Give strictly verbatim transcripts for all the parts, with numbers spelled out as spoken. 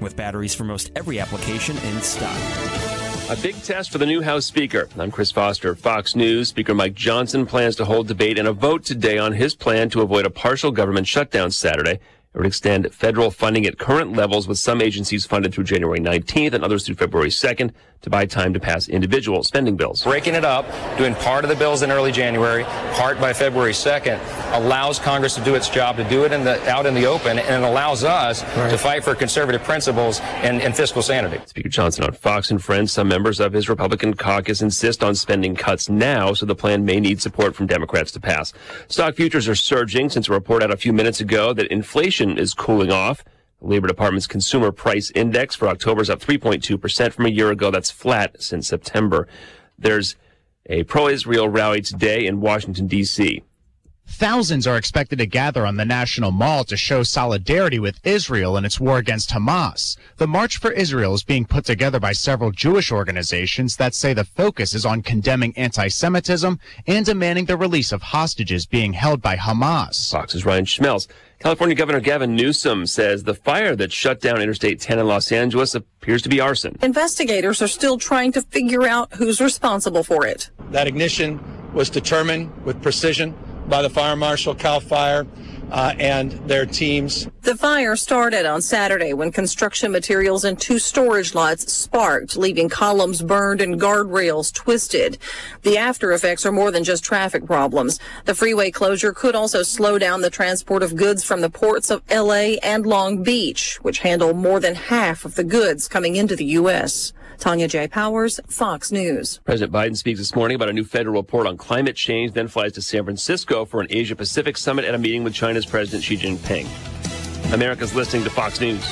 with batteries for most every application in stock. A big test for the new House Speaker. I'm Chris Foster, Fox News. Speaker Mike Johnson plans to hold debate and a vote today on his plan to avoid a partial government shutdown Saturday. It would extend federal funding at current levels, with some agencies funded through January nineteenth and others through February second, to buy time to pass individual spending bills. Breaking it up, doing part of the bills in early January, part by February second, allows Congress to do its job, to do it in the, out in the open, and it allows us right. to fight for conservative principles and, and fiscal sanity. Speaker Johnson on Fox and Friends. Some members of his Republican caucus insist on spending cuts now, so the plan may need support from Democrats to pass. Stock futures are surging since a report out a few minutes ago that inflation is cooling off. The Labor Department's Consumer Price Index for October is up three point two percent from a year ago. That's flat since September. There's a pro-Israel rally today in Washington, D C Thousands are expected to gather on the National Mall to show solidarity with Israel in its war against Hamas. The March for Israel is being put together by several Jewish organizations that say the focus is on condemning anti-Semitism and demanding the release of hostages being held by Hamas. Fox's Ryan Schmelz. California Governor Gavin Newsom says the fire that shut down Interstate ten in Los Angeles appears to be arson. Investigators are still trying to figure out who's responsible for it. That ignition was determined with precision by the Fire Marshal, CAL FIRE, uh, and their teams. The fire started on Saturday when construction materials in two storage lots sparked, leaving columns burned and guardrails twisted. The after effects are more than just traffic problems. The freeway closure could also slow down the transport of goods from the ports of L A and Long Beach, which handle more than half of the goods coming into the U S Tanya J. Powers, Fox News. President Biden speaks this morning about a new federal report on climate change, then flies to San Francisco for an Asia-Pacific summit and a meeting with China's President Xi Jinping. America's listening to Fox News.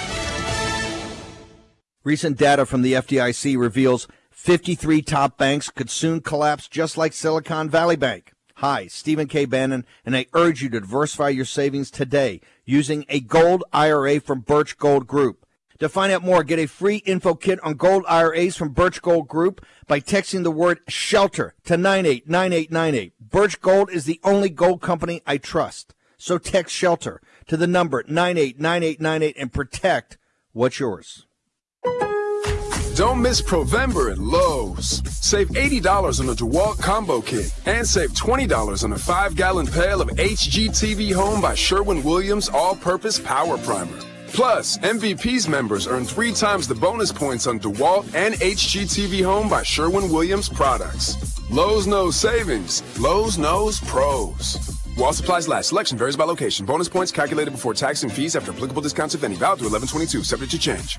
Recent data from the F D I C reveals fifty-three top banks could soon collapse just like Silicon Valley Bank. Hi, Stephen K. Bannon, and I urge you to diversify your savings today using a gold I R A from Birch Gold Group. To find out more, get a free info kit on gold I R As from Birch Gold Group by texting the word SHELTER to nine eight nine eight nine eight. Birch Gold is the only gold company I trust. So text SHELTER to the number nine eight nine eight nine eight and protect what's yours. Don't miss Provember at Lowe's. Save eighty dollars on a DeWalt Combo Kit and save twenty dollars on a five gallon pail of H G T V Home by Sherwin-Williams All-Purpose Power Primer. Plus, M V P's members earn three times the bonus points on DeWalt and H G T V Home by Sherwin-Williams products. Lowe's knows savings. Lowe's knows pros. While supplies last, selection varies by location. Bonus points calculated before tax and fees after applicable discounts, if any. Valid through eleven twenty-two, subject to change.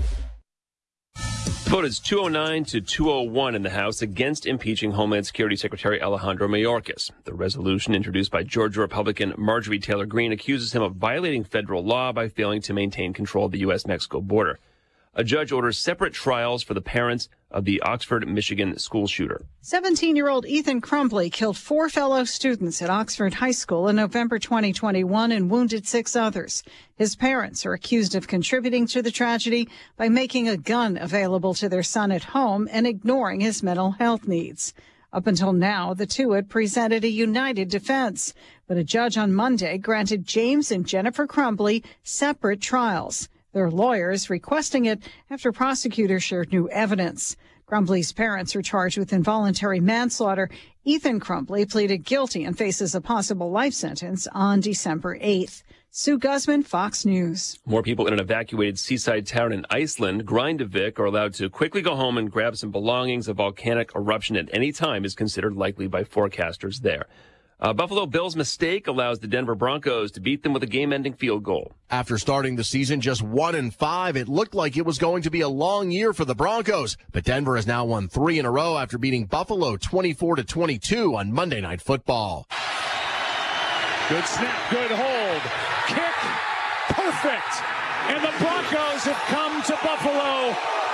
The vote is two oh nine to two oh one in the House against impeaching Homeland Security Secretary Alejandro Mayorkas. The resolution, introduced by Georgia Republican Marjorie Taylor Greene, accuses him of violating federal law by failing to maintain control of the U S Mexico border. A judge orders separate trials for the parents of the Oxford, Michigan school shooter. seventeen-year-old Ethan Crumbley killed four fellow students at Oxford High School in November twenty twenty-one and wounded six others. His parents are accused of contributing to the tragedy by making a gun available to their son at home and ignoring his mental health needs. Up until now, the two had presented a united defense, but a judge on Monday granted James and Jennifer Crumbley separate trials. Their lawyers requesting it after prosecutors shared new evidence. Crumbley's parents are charged with involuntary manslaughter. Ethan Crumbley pleaded guilty and faces a possible life sentence on December eighth. Sue Guzman, Fox News. More people in an evacuated seaside town in Iceland, Grindavik, are allowed to quickly go home and grab some belongings. A volcanic eruption at any time is considered likely by forecasters there. Uh, Buffalo Bills' mistake allows the Denver Broncos to beat them with a game-ending field goal. After starting the season just one and five, it looked like it was going to be a long year for the Broncos. But Denver has now won three in a row after beating Buffalo twenty-four to twenty-two on Monday Night Football. Good snap, good hold, kick, perfect. And the Broncos have come to Buffalo,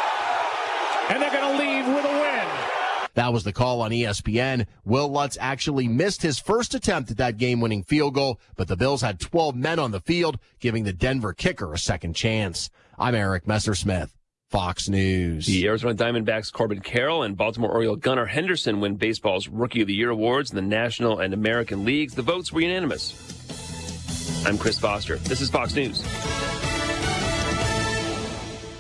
and they're going to leave with a win. That was the call on E S P N. Will Lutz actually missed his first attempt at that game-winning field goal, but the Bills had twelve men on the field, giving the Denver kicker a second chance. I'm Eric Messersmith, Fox News. The Arizona Diamondbacks' Corbin Carroll and Baltimore Oriole Gunnar Henderson win baseball's Rookie of the Year awards in the National and American Leagues. The votes were unanimous. I'm Chris Foster. This is Fox News.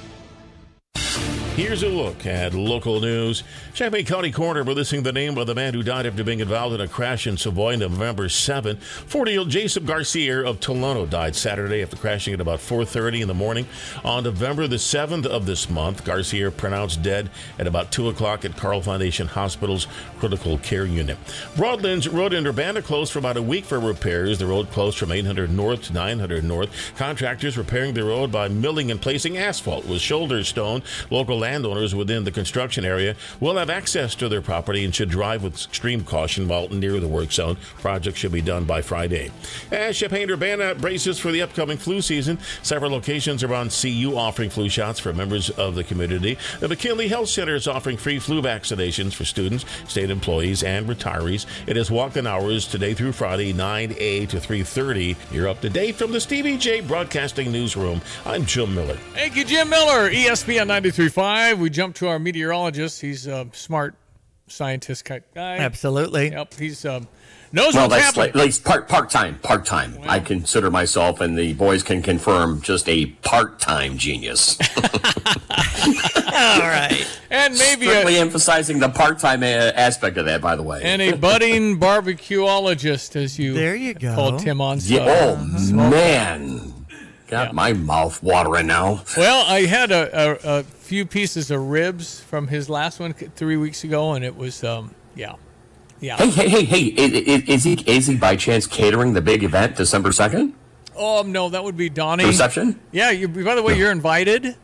Here's a look at local news. Champaign County Coroner releasing the name of the man who died after being involved in a crash in Savoy November seventh. forty-year-old Jason Garcia of Tolono died Saturday after crashing at about four thirty in the morning. On November the seventh of this month, Garcia pronounced dead at about two o'clock at Carl Foundation Hospital's critical care unit. Broadlands Road in Urbana closed for about a week for repairs. The road closed from eight hundred north to nine hundred north. Contractors repairing the road by milling and placing asphalt with shoulder stone. Local landowners within the construction area will have access to their property and should drive with extreme caution while near the work zone. Project should be done by Friday. As Champaign-Urbana braces for the upcoming flu season, several locations around C U offering flu shots for members of the community. The McKinley Health Center is offering free flu vaccinations for students, state employees, and retirees. It is walk-in hours today through Friday, nine a.m. to three thirty. You're up to date from the Stevie J Broadcasting Newsroom. I'm Jim Miller. Thank you, Jim Miller. E S P N ninety-three point five. We jump to our meteorologist. He's a smart scientist type guy. Absolutely. Yep. He's um, knows well, what's that's happening. Like, like part part time, part time. Well, I consider myself, and the boys can confirm, just a part time genius. All right. And maybe strictly a, emphasizing the part time aspect of that, by the way. And a budding barbecuologist, as you there you go. called Tim on. Yeah, oh man. Got yeah. my mouth watering now. Well, I had a, a, a few pieces of ribs from his last one three weeks ago, and it was, um, yeah. yeah. Hey, hey, hey, hey, is, is, he, is he by chance catering the big event December second? Oh, no, that would be Donnie. The reception? Yeah, you, by the way, you're invited.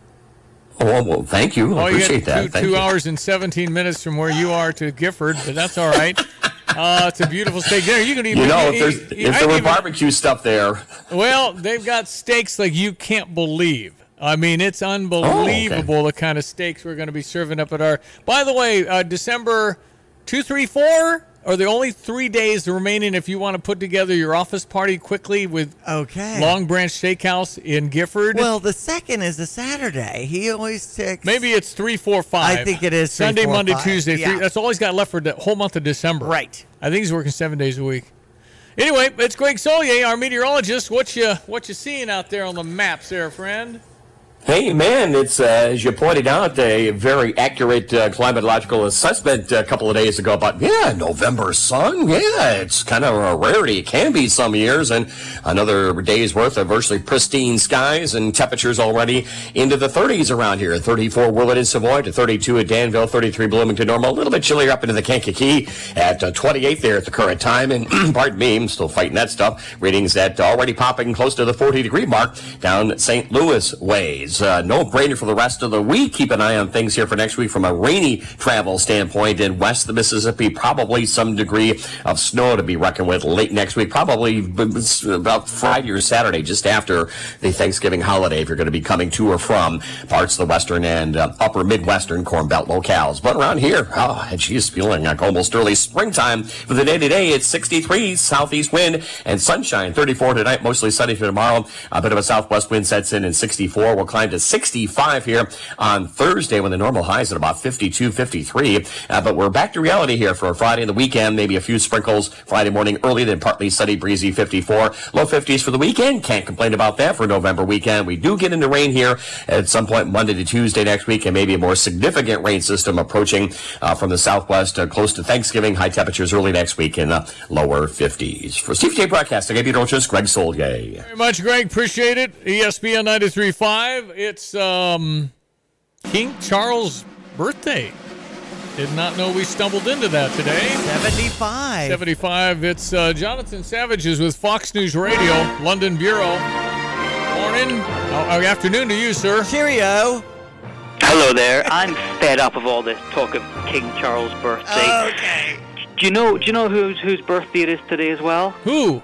Oh, well, thank you. I oh, appreciate you that. Two, thank two you. hours and seventeen minutes from where you are to Gifford, but that's all right. Uh, it's a beautiful steak dinner. You can even, you know, eat, if, there's, eat, if there were even, barbecue stuff there. Well, they've got steaks like you can't believe. I mean, it's unbelievable oh, okay. the kind of steaks we're going to be serving up at our. By the way, uh, December two, three, four are the only three days remaining if you want to put together your office party quickly with okay. Long Branch Steakhouse in Gifford. Well, the second is a Saturday. He always takes. Maybe it's three, four, five. I think it is three, Sunday, four, Monday, five. Tuesday. Yeah. Three, that's all he's got left for the whole month of December. Right. I think he's working seven days a week. Anyway, it's Greg Solier, our meteorologist. What you what you seeing out there on the maps there, friend? Hey, man, it's, uh, as you pointed out, a very accurate uh, climatological assessment a couple of days ago about, yeah, November sun. Yeah, it's kind of a rarity. It can be some years, and another day's worth of virtually pristine skies and temperatures already into the thirties around here. thirty-four Willett and Savoy to thirty-two at Danville, thirty-three Bloomington Normal. A little bit chillier up into the Kankakee at uh, twenty-eight there at the current time. And pardon me, I'm still fighting that stuff. Readings that already popping close to the forty degree mark down Saint Louis ways. Uh, no brainer for the rest of the week. Keep an eye on things here for next week from a rainy travel standpoint. And west of the Mississippi, probably some degree of snow to be reckoned with late next week, probably about Friday or Saturday, just after the Thanksgiving holiday, if you're going to be coming to or from parts of the western and uh, upper Midwestern Corn Belt locales. But around here, oh, geez, feeling like almost early springtime. For the day today, it's sixty-three, southeast wind and sunshine. thirty-four tonight, mostly sunny for tomorrow. A bit of a southwest wind sets in, and sixty-four will climb to sixty-five here on Thursday when the normal high is at about fifty-two, fifty-three. Uh, but we're back to reality here for Friday and the weekend. Maybe a few sprinkles Friday morning early, then partly sunny, breezy, fifty-four. Low fifties for the weekend. Can't complain about that for November weekend. We do get into rain here at some point Monday to Tuesday next week, and maybe a more significant rain system approaching uh, from the southwest uh, close to Thanksgiving. High temperatures early next week in the lower fifties. For Steve J Broadcasting, I'm meteorologist Greg Solier. Very much, Greg. Appreciate it. E S P N ninety-three point five. It's um, King Charles' birthday. Did not know we stumbled into that today. seventy-five. seventy-five. It's uh, Jonathan Savage is with Fox News Radio, London Bureau. Morning. Oh, afternoon to you, sir. Cheerio. Hello there. I'm fed up of all this talk of King Charles' birthday. Okay. Do you know? Do you know whose whose birthday it is today as well? Who?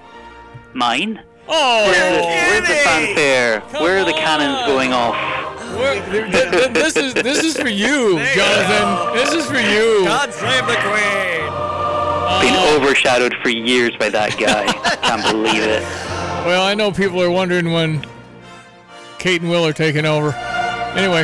Mine. Oh, where's the, where's the fanfare? Come Where are the on. cannons going off? Where, th- th- this is this is for you, Jonathan. This is for you. God save the Queen. Been Uh, overshadowed for years by that guy. Can't believe it. Well, I know people are wondering when Kate and Will are taking over. Anyway,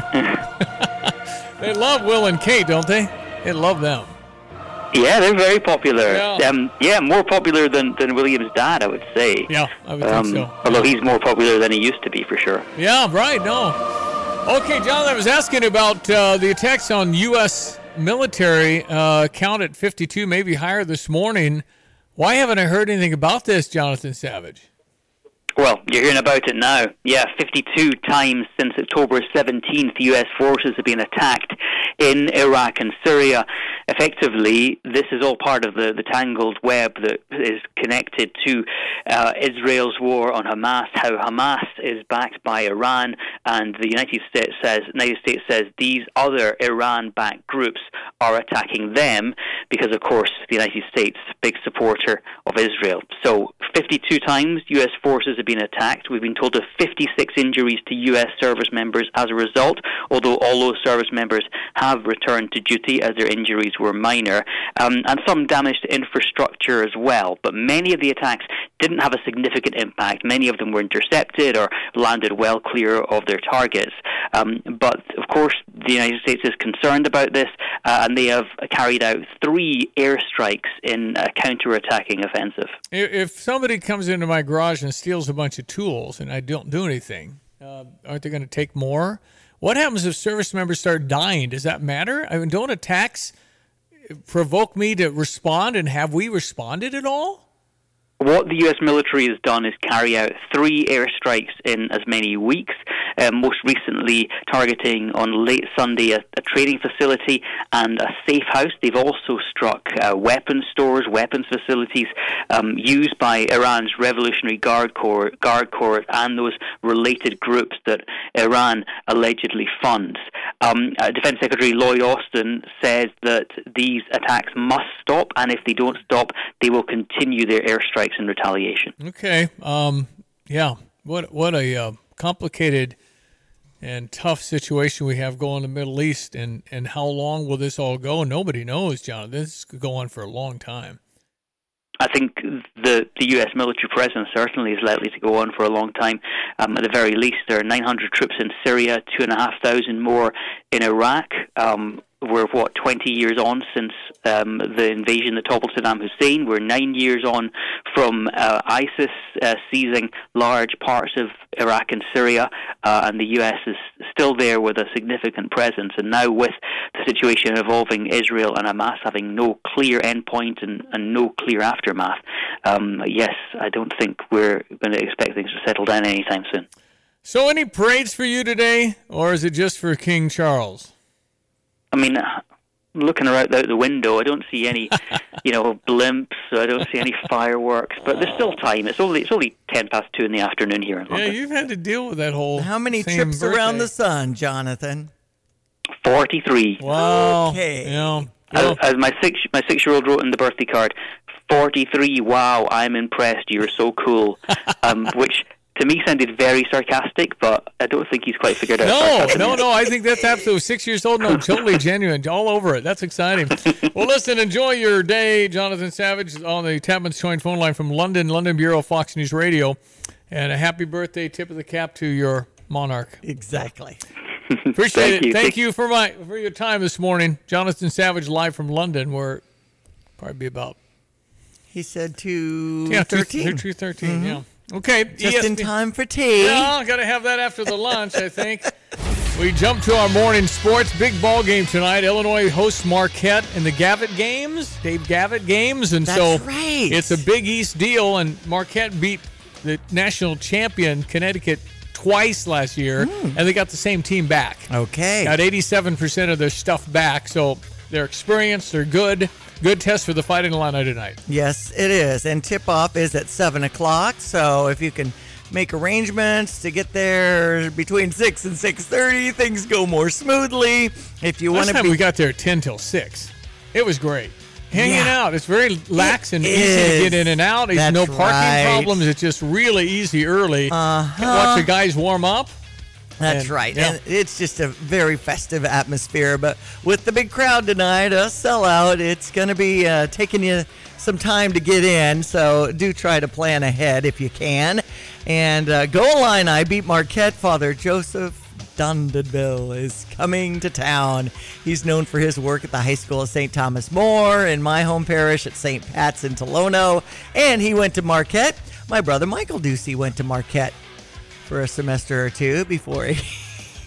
they love Will and Kate, don't they? They love them. Yeah, they're very popular. Yeah. Um, yeah, more popular than, than William's dad, I would say. Yeah, I would um, think so. Although he's more popular than he used to be, for sure. Yeah, right. No, Okay, John, I was asking about uh, the attacks on U S military, uh, count at fifty-two, maybe higher this morning. Why haven't I heard anything about this, Jonathan Savage? Well, you're hearing about it now. Yeah, fifty-two times since October seventeenth, U S forces have been attacked in Iraq and Syria. Effectively, this is all part of the, the tangled web that is connected to uh, Israel's war on Hamas, how Hamas is backed by Iran, and the United States says, United States says these other Iran-backed groups are attacking them because, of course, the United States is a big supporter of Israel. So fifty-two times U S forces have been attacked. We've been told of fifty-six injuries to U S service members as a result, although all those service members have returned to duty as their injuries were minor, um, and some damage to infrastructure as well. But many of the attacks didn't have a significant impact. Many of them were intercepted or landed well clear of their targets. Um, but, of course, the United States is concerned about this, uh, and they have carried out three airstrikes in a counter-attacking offensive. If somebody comes into my garage and steals a bunch of tools and I don't do anything, uh, aren't they going to take more? What happens if service members start dying? Does that matter? I mean, don't attacks provoke me to respond, and have we responded at all? What the U S military has done is carry out three airstrikes in as many weeks, uh, most recently targeting on late Sunday a, a trading facility and a safe house. They've also struck uh, weapons stores, weapons facilities um, used by Iran's Revolutionary Guard Corps, Guard Corps and those related groups that Iran allegedly funds. Um, uh, Defense Secretary Lloyd Austin says that these attacks must stop, and if they don't stop, they will continue their airstrikes in retaliation. Okay. Um, yeah. What what a uh, complicated and tough situation we have going in the Middle East, and, and how long will this all go? Nobody knows, John. This could go on for a long time. I think the, the U S military presence certainly is likely to go on for a long time. Um, at the very least, there are nine hundred troops in Syria, two thousand five hundred more in Iraq. Um, we're, what, twenty years on since um, the invasion that toppled Saddam Hussein. We're nine years on from uh, ISIS uh, seizing large parts of Iraq and Syria, uh, and the U S is still there with a significant presence. And now with the situation involving Israel and Hamas having no clear endpoint and, and no clear aftermath, um, yes, I don't think we're going to expect things to settle down anytime soon. So any parades for you today, or is it just for King Charles? I mean, looking around out the window, I don't see any, you know, blimps. I don't see any fireworks. But there's still time. It's only it's only ten past two in the afternoon here in London. Yeah, you've had to deal with that whole. How many same trips birthday. around the sun, Jonathan? Forty-three. Wow. Okay. Yeah. As, as my six my six-year-old wrote in the birthday card, forty-three. Wow, I'm impressed. You're so cool. Um, which. To me, sounded very sarcastic, but I don't think he's quite figured out. No, sarcasm no, yet. no. I think that's absolutely six years old. No, totally genuine. All over it. That's exciting. Well, listen, enjoy your day. Jonathan Savage on the Tapman's Joint phone line from London, London Bureau, Fox News Radio. And a happy birthday, tip of the cap to your monarch. Exactly. Appreciate Thank it. you. Thank you for my for your time this morning. Jonathan Savage live from London, where probably be about. He said two Yeah, thirteen. two thirteen, yeah. Okay. Just E S P in time for tea. Yeah, got to have that after the lunch, I think. We jump to our morning sports. Big ball game tonight. Illinois hosts Marquette in the Gavitt games, Dave Gavitt games. And That's so right. it's a Big East deal, and Marquette beat the national champion Connecticut twice last year, Mm. and they got the same team back. Okay. Got eighty-seven percent of their stuff back, so they're experienced, they're good. Good test for the Fighting Illini tonight. Yes, it is. And tip-off is at seven o'clock, so if you can make arrangements to get there between six and six thirty, things go more smoothly. If you want Last to time be... we got there at ten till six. It was great. Hanging Yeah. out. It's very lax It and easy is. to get in and out. There's That's no parking right. problems. It's just really easy early. Uh-huh. Watch the guys warm up. That's And, right. yeah. And it's just a very festive atmosphere. But with the big crowd tonight, a sellout, it's going to be uh, taking you some time to get in. So do try to plan ahead if you can. And uh, Go Illini beat Marquette. Father Joseph Dundonville is coming to town. He's known for his work at the high school of Saint Thomas More, in my home parish at Saint Pat's in Tolono. And he went to Marquette. My brother Michael Ducey went to Marquette for a semester or two before he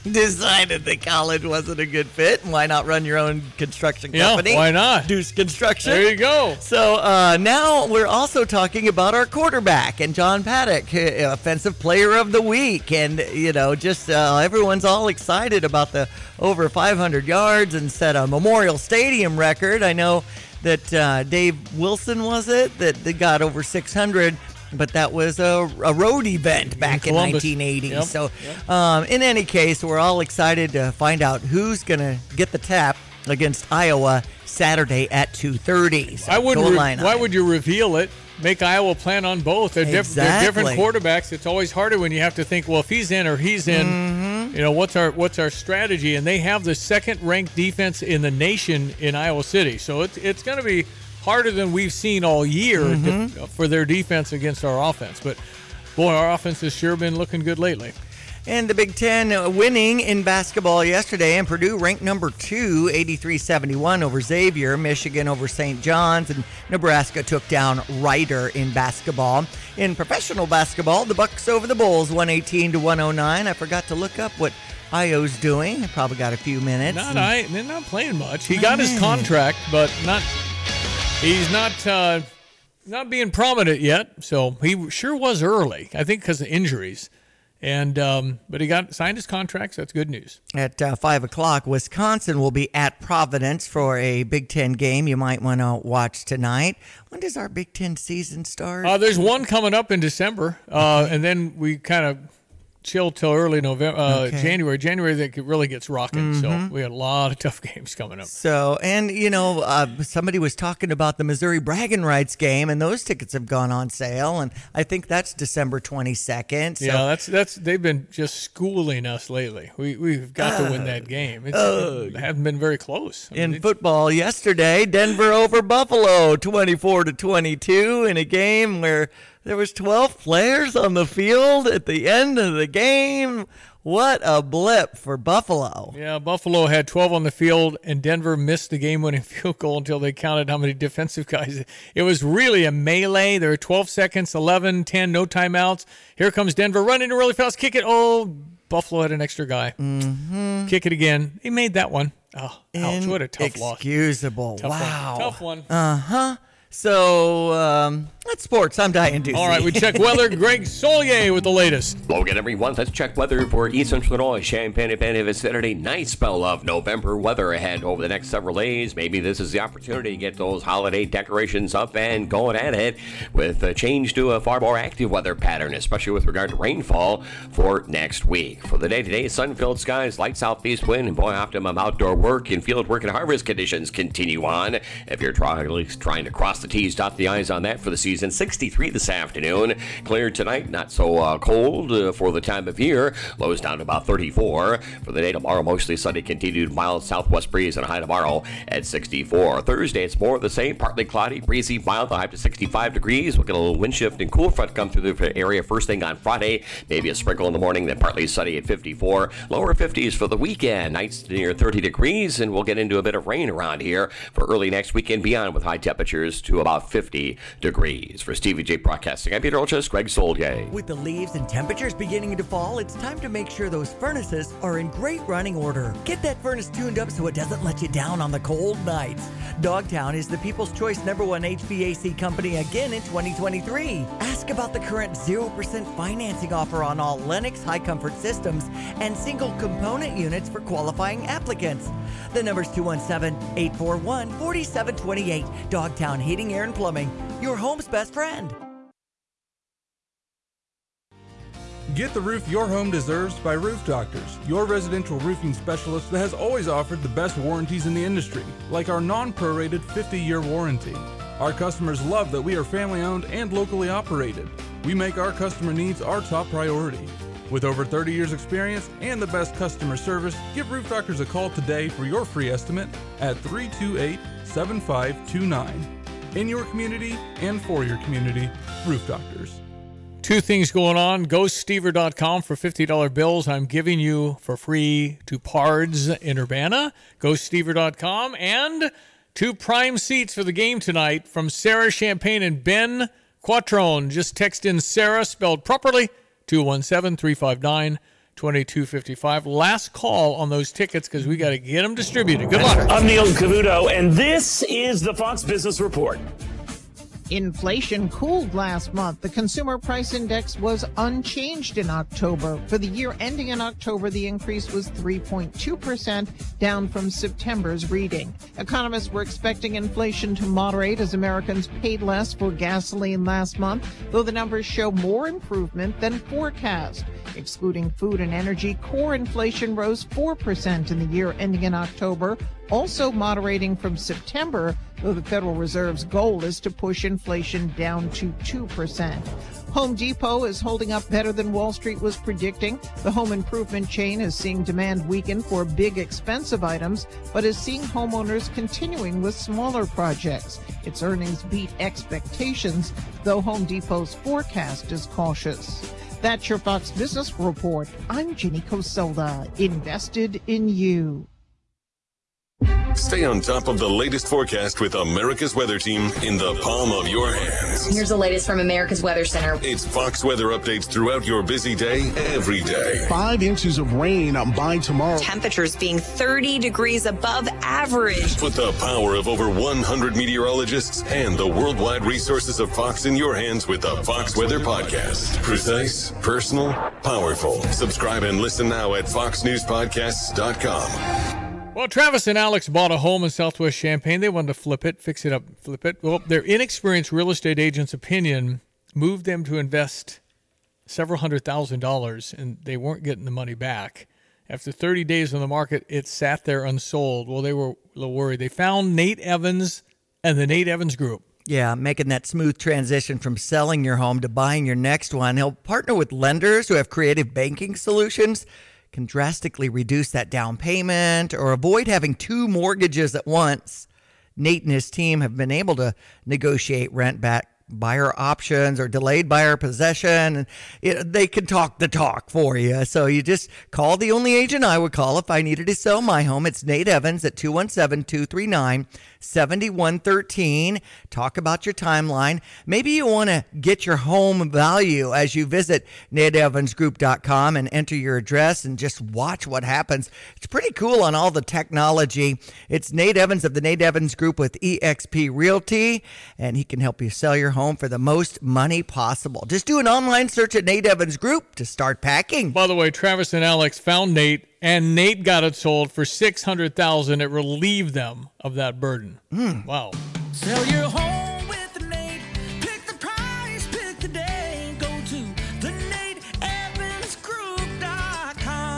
decided that college wasn't a good fit, and why not run your own construction Yeah, company? why not? Deuce Construction. There you go. So uh, now we're also talking about our quarterback and John Paddock, uh, Offensive Player of the Week. And, you know, just uh, everyone's all excited about the over five hundred yards and set a Memorial Stadium record. I know that uh, Dave Wilson, was it, that, that got over six hundred. But that was a, a road event back in, in nineteen eighty. Yep. So, Yep. um, in any case, we're all excited to find out who's going to get the tap against Iowa Saturday at two thirty. So I wouldn't. go Re- Illini. why would you reveal it? Make Iowa plan on both. They're, diff- they're different Exactly. quarterbacks. It's always harder when you have to think, well, if he's in or he's in, Mm-hmm. you know, what's our what's our strategy? And they have the second-ranked defense in the nation in Iowa City, so it's it's going to be harder than we've seen all year Mm-hmm. to, for their defense against our offense. But boy, our offense has sure been looking good lately. And the Big Ten uh, winning in basketball yesterday, and Purdue ranked number two, eighty-three seventy-one over Xavier, Michigan over Saint John's, and Nebraska took down Rider in basketball. In professional basketball, the Bucks over the Bulls, one eighteen to one oh nine. I forgot to look up what Io's doing. I probably got a few minutes. Not I. They're not playing much. He got his contract, but not. He's not uh, not being prominent yet. So he sure was early. I think because of injuries. And um, but he got signed his contract, so that's good news. At uh, five o'clock, Wisconsin will be at Providence for a Big Ten game you might want to watch tonight. When does our Big Ten season start? Uh, there's one coming up in December, uh, and then we kind of chill till early November, uh, Okay. January. January that really gets rocking. So Mhm. we got a lot of tough games coming up. So, and, you know, uh, somebody was talking about the Missouri Bragging Rights game, and those tickets have gone on sale, and I think that's December twenty-second. So, Yeah, that's that's they've been just schooling us lately. We we've got to win that game. It's, Ugh. it hasn't been very close. I mean, in it- football yesterday, Denver over Buffalo, twenty-four to twenty-two, in a game where there was twelve players on the field at the end of the game. What a blip for Buffalo. Yeah, Buffalo had twelve on the field, and Denver missed the game-winning field goal until they counted how many defensive guys. It was really a melee. There were twelve seconds, eleven, ten, no timeouts. Here comes Denver running really fast, kick it. Oh, Buffalo had an extra guy. Mm-hmm. Kick it again. He made that one. Oh, ouch, what a tough loss. Inexcusable. Tough one. Wow. Tough one. Uh-huh. So, um, that's sports. I'm Diane Ducey. All right, we check weather. Greg Solier with the latest. Hello again, everyone. Let's check weather for East Central Illinois, Champaign-Urbana vicinity. Nice spell of November weather ahead over the next several days. Maybe this is the opportunity to get those holiday decorations up and going at it with a change to a far more active weather pattern, especially with regard to rainfall for next week. For the day-to-day, sun-filled skies, light southeast wind, and boy, optimum outdoor work and field work and harvest conditions continue on. If you're try- at least trying to cross the T's, dot the I's on that for the season. sixty-three this afternoon. Clear tonight, not so uh, cold uh, for the time of year. Lows down to about thirty-four. For the day tomorrow, mostly sunny, continued mild southwest breeze and a high tomorrow at sixty-four. Thursday, it's more of the same, partly cloudy, breezy, mild, high up to sixty-five degrees. We'll get a little wind shift and cool front come through the area first thing on Friday. Maybe a sprinkle in the morning, then partly sunny at fifty-four. Lower fifties for the weekend. Nights near thirty degrees, and we'll get into a bit of rain around here for early next weekend beyond with high temperatures to about fifty degrees. For Stevie J Broadcasting, I'm Peter Olchus, Greg Solier. With the leaves and temperatures beginning to fall, it's time to make sure those furnaces are in great running order. Get that furnace tuned up so it doesn't let you down on the cold nights. Dogtown is the People's Choice number one H V A C company again in twenty twenty-three. Ask about the current zero percent financing offer on all Lennox high comfort systems and single component units for qualifying applicants. The number's two one seven, eight four one, four seven two eight. Dogtown Heating, Air, and Plumbing, your home's best friend. Get the roof your home deserves by Roof Doctors, your residential roofing specialist that has always offered the best warranties in the industry, like our non-prorated fifty-year warranty. Our customers love that we are family-owned and locally operated. We make our customer needs our top priority. With over thirty years experience and the best customer service, give Roof Doctors a call today for your free estimate at three two eight, seven five two nine. In your community and for your community, Roof Doctors. Two things going on. Go Stever dot com for fifty dollar bills I'm giving you for free to Pards in Urbana. Go Stever dot com. And two prime seats for the game tonight from Sarah Champagne and Ben Quattrone. Just text in Sarah, spelled properly, two one seven, three five nine, twenty-two fifty-five. Last call on those tickets because we got to get them distributed. Good luck. I'm Neil Cavuto, and this is the Fox Business Report. Inflation cooled last month. The consumer price index was unchanged in October. For the year ending in October, the increase was three point two percent, down from September's reading. Economists were expecting inflation to moderate as Americans paid less for gasoline last month, though the numbers show more improvement than forecast. Excluding food and energy, core inflation rose four percent in the year ending in October, also moderating from September, though the Federal Reserve's goal is to push inflation down to two percent. Home Depot is holding up better than Wall Street was predicting. The home improvement chain is seeing demand weaken for big, expensive items, but is seeing homeowners continuing with smaller projects. Its earnings beat expectations, though Home Depot's forecast is cautious. That's your Fox Business Report. I'm Ginny Coselda, invested in you. Stay on top of the latest forecast with America's Weather Team in the palm of your hands. Here's the latest from America's Weather Center. It's Fox weather updates throughout your busy day, every day. Five inches of rain by tomorrow. Temperatures being thirty degrees above average. Put the power of over one hundred meteorologists and the worldwide resources of Fox in your hands with the Fox Weather Podcast. Precise, personal, powerful. Subscribe and listen now at fox news podcasts dot com. Well, Travis and Alex bought a home in Southwest Champaign. They wanted to flip it, fix it up, flip it. Well, their inexperienced real estate agent's opinion moved them to invest several hundred thousand dollars, and they weren't getting the money back. After thirty days on the market, it sat there unsold. Well, they were a little worried. They found Nate Evans and the Nate Evans Group. Yeah, making that smooth transition from selling your home to buying your next one. He'll partner with lenders who have creative banking solutions, can drastically reduce that down payment or avoid having two mortgages at once. Nate and his team have been able to negotiate rent back buyer options or delayed buyer possession. And it, they can talk the talk for you. So you just call the only agent I would call if I needed to sell my home. It's Nate Evans at two one seven, two three nine, seven one one three. Talk about your timeline. Maybe you want to get your home value as you visit nate evans group dot com and enter your address and just watch what happens. It's pretty cool on all the technology. It's Nate Evans of the Nate Evans Group with E X P Realty, and he can help you sell your home for the most money possible. Just do an online search at Nate Evans Group to start packing. By the way, Travis and Alex found Nate, and Nate got it sold for six hundred thousand dollars. It relieved them of that burden. Mm. Wow. Sell your home with the Nate. Pick the price, pick the day. Go to the nate evans group dot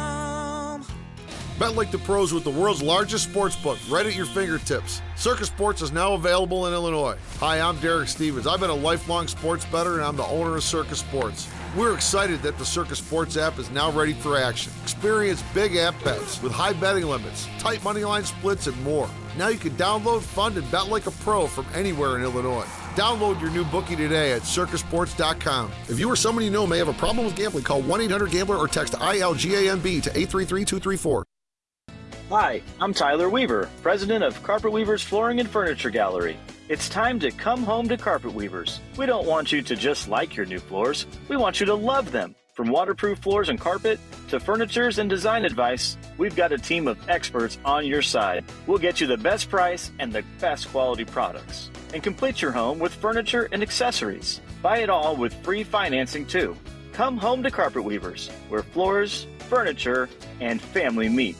com. Bet like the pros with the world's largest sports book right at your fingertips. Circus Sports is now available in Illinois. Hi, I'm Derek Stevens. I've been a lifelong sports bettor, and I'm the owner of Circus Sports. We're excited that the Circus Sports app is now ready for action. Experience big app bets with high betting limits, tight money line splits, and more. Now you can download, fund, and bet like a pro from anywhere in Illinois. Download your new bookie today at circus sports dot com. If you or someone you know may have a problem with gambling, call one eight hundred gambler or text I L G A M B to eight three three, two three four. Hi, I'm Tyler Weaver, president of Carpet Weavers Flooring and Furniture Gallery. It's time to come home to Carpet Weavers. We don't want you to just like your new floors. We want you to love them. From waterproof floors and carpet to furnitures and design advice, we've got a team of experts on your side. We'll get you the best price and the best quality products. And complete your home with furniture and accessories. Buy it all with free financing too. Come home to Carpet Weavers, where floors, furniture, and family meet.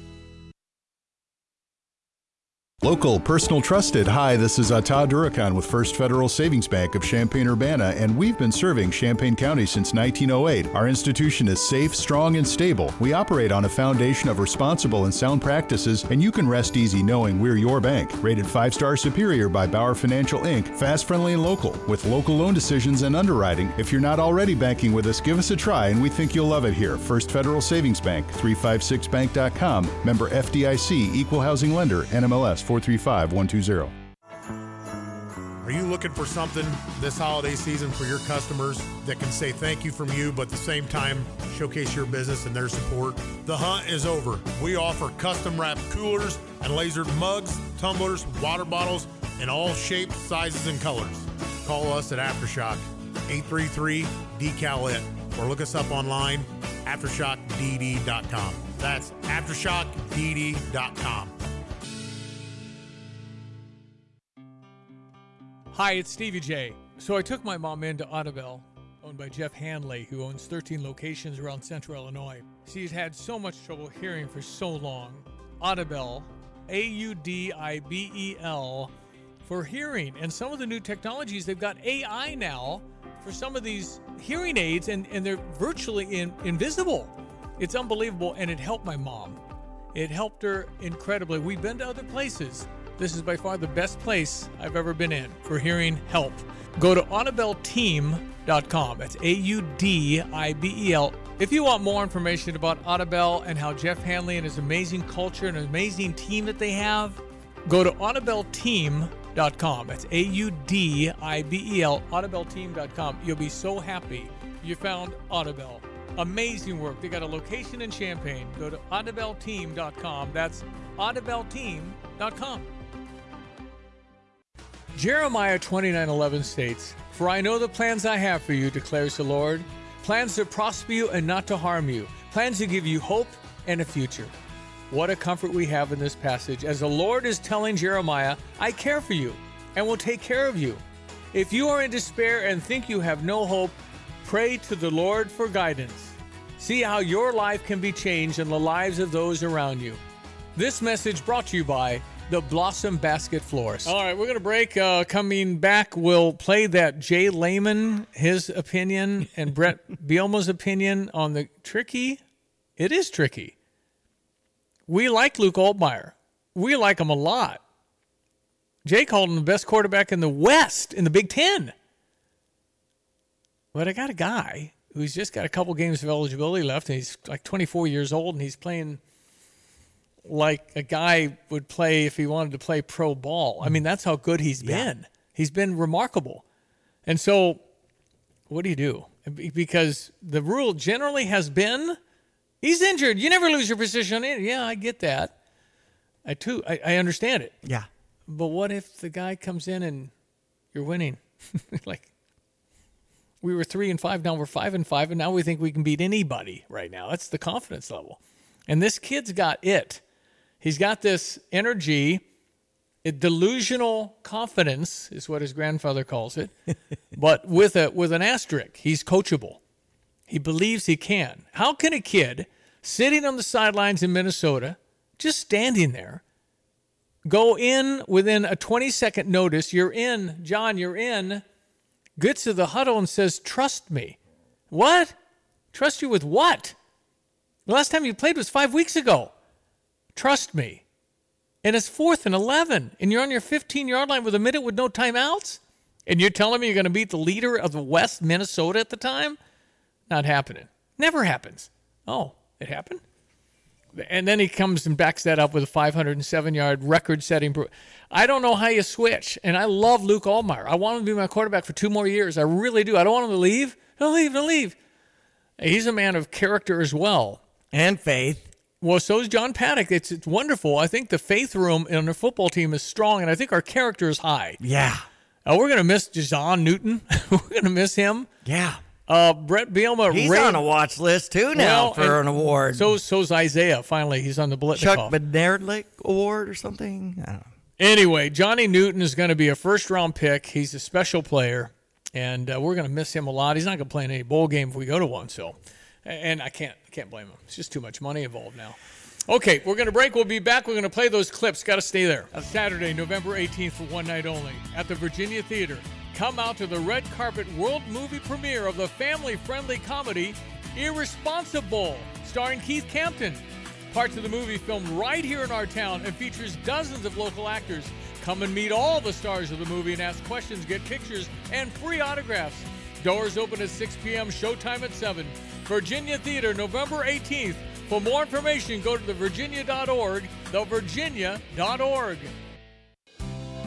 Local, personal, trusted. Hi, this is uh, Todd Durakan with First Federal Savings Bank of Champaign-Urbana, and we've been serving Champaign County since nineteen oh eight. Our institution is safe, strong, and stable. We operate on a foundation of responsible and sound practices, and you can rest easy knowing we're your bank. Rated five-star superior by Bauer Financial Incorporated. Fast, friendly, and local, with local loan decisions and underwriting. If you're not already banking with us, give us a try, and we think you'll love it here. First Federal Savings Bank, three five six bank dot com. Member F D I C, Equal Housing Lender, N M L S four three five one two zero. Are you looking for something this holiday season for your customers that can say thank you from you, but at the same time showcase your business and their support? The hunt is over. We offer custom wrapped coolers and lasered mugs, tumblers, water bottles in all shapes, sizes, and colors. Call us at Aftershock, eight three three, D C A L I T, or look us up online aftershock d d dot com. That's aftershock d d dot com. Hi, it's Stevie J. So I took my mom into Audibel, owned by Jeff Hanley, who owns thirteen locations around central Illinois. She's had so much trouble hearing for so long. Audibel, A U D I B E L, for hearing. And some of the new technologies, they've got A I now for some of these hearing aids, and, and they're virtually in, invisible. It's unbelievable, and it helped my mom. It helped her incredibly. We've been to other places. This is by far the best place I've ever been in for hearing help. Go to audibel team dot com. That's A U D I B E L. If you want more information about Audibel and how Jeff Hanley and his amazing culture and amazing team that they have, go to audibel team dot com. That's A U D I B E L, audibel team dot com. You'll be so happy you found Audibel. Amazing work. They got a location in Champaign. Go to audibel team dot com. That's audibel team dot com. Jeremiah twenty-nine eleven states, "For I know the plans I have for you, declares the Lord, plans to prosper you and not to harm you, plans to give you hope and a future." What a comfort we have in this passage, as the Lord is telling Jeremiah, I care for you and will take care of you. If you are in despair and think you have no hope, pray to the Lord for guidance. See how your life can be changed and the lives of those around you. This message brought to you by the Blossom Basket Florist. All right, we're going to break. Uh, coming back, we'll play that Jay Lehman, his opinion, and Brett Bielema's opinion on the tricky. It is tricky. We like Luke Altmaier. We like him a lot. Jay called him the best quarterback in the West, in the Big Ten. But I got a guy who's just got a couple games of eligibility left, and he's like twenty-four years old, and he's playing like a guy would play if he wanted to play pro ball. I mean, that's how good he's Yeah. been. He's been remarkable. And so what do you do? Because the rule generally has been, he's injured. You never lose your position. Yeah, I get that. I too, I, I understand it. Yeah. But what if the guy comes in and you're winning? Like, we were three and five, now we're five and five, and now we think we can beat anybody right now. That's the confidence level. And this kid's got it. He's got this energy, a delusional confidence is what his grandfather calls it, but with a with an asterisk. He's coachable. He believes he can. How can a kid sitting on the sidelines in Minnesota, just standing there, go in within a twenty-second notice, you're in, John, you're in, gets to the huddle and says, trust me. What? Trust you with what? The last time you played was five weeks ago. Trust me. And it's fourth and eleven, and you're on your fifteen-yard line with a minute with no timeouts? And you're telling me you're going to beat the leader of the West, Minnesota at the time? Not happening. Never happens. Oh, it happened? And then he comes and backs that up with a five hundred seven-yard record-setting. Bro- I don't know how you switch, and I love Luke Altmaier. I want him to be my quarterback for two more years. I really do. I don't want him to leave. Don't leave, don't leave. He's a man of character as well. And faith. Well, so is John Paddock. It's, it's wonderful. I think the faith room in our football team is strong, and I think our character is high. Yeah. Uh, we're going to miss Jason Newton. We're going to miss him. Yeah. Uh, Brett Bielema. He's Ray- on a watch list, too, now well, for an award. So so's Isaiah, finally. He's on the Blitnikoff. Chuck Bednarik Award or something? I don't know. Anyway, Johnny Newton is going to be a first-round pick. He's a special player, and uh, we're going to miss him a lot. He's not going to play in any bowl game if we go to one, so... And I can't I can't blame him. It's just too much money involved now. Okay, we're going to break. We'll be back. We're going to play those clips. Got to stay there. Saturday, November eighteenth for one night only at the Virginia Theater. Come out to the red carpet world movie premiere of the family-friendly comedy Irresponsible, starring Keith Campton. Parts of the movie filmed right here in our town and features dozens of local actors. Come and meet all the stars of the movie and ask questions, get pictures, and free autographs. Doors open at six p.m., showtime at seven. Virginia Theater, November eighteenth. For more information, go to the virginia dot org, the virginia dot org.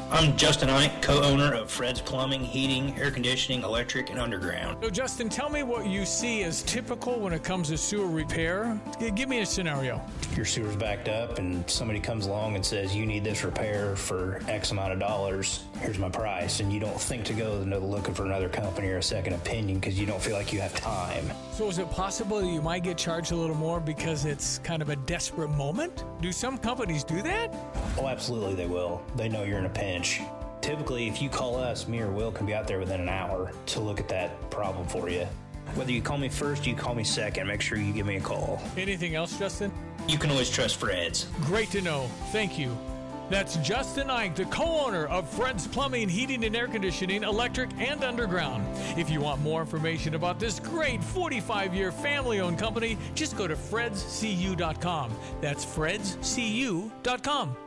I'm Justin Ike, co-owner of Fred's Plumbing, Heating, Air Conditioning, Electric, and Underground. So, Justin, tell me what you see as typical when it comes to sewer repair. G- give me a scenario. Your sewer's backed up and somebody comes along and says, you need this repair for X amount of dollars. Here's my price. And you don't think to go looking for another company or a second opinion because you don't feel like you have time. So is it possible that you might get charged a little more because it's kind of a desperate moment? Do some companies do that? Oh, absolutely they will. They know you're in a pinch. Typically, if you call us, me or Will can be out there within an hour to look at that problem for you. Whether you call me first, you call me second, make sure you give me a call. Anything else, Justin? You can always trust Fred's. Great to know. Thank you. That's Justin Ike, the co-owner of Fred's Plumbing, Heating, and Air Conditioning, Electric, and Underground. If you want more information about this great forty-five-year family-owned company, just go to freds c u dot com. That's freds c u dot com.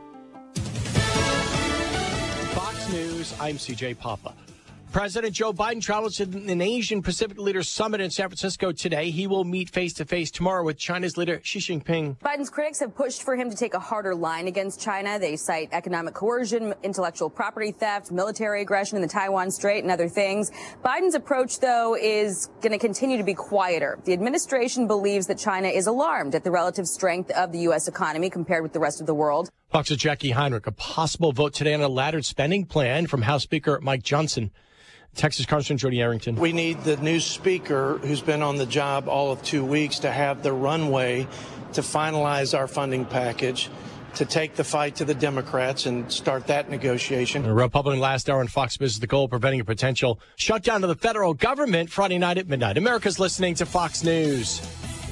Fox News, I'm C J Papa. President Joe Biden travels to an Asian Pacific Leaders Summit in San Francisco today. He will meet face-to-face tomorrow with China's leader Xi Jinping. Biden's critics have pushed for him to take a harder line against China. They cite economic coercion, intellectual property theft, military aggression in the Taiwan Strait, and other things. Biden's approach, though, is going to continue to be quieter. The administration believes that China is alarmed at the relative strength of the U S economy compared with the rest of the world. Fox's Jackie Heinrich. A possible vote today on a laddered spending plan from House Speaker Mike Johnson. Texas Congressman Jody Arrington. We need the new speaker, who's been on the job all of two weeks, to have the runway to finalize our funding package, to take the fight to the Democrats and start that negotiation. A Republican last hour on Fox Business, the goal of preventing a potential shutdown of the federal government Friday night at midnight. America's listening to Fox News.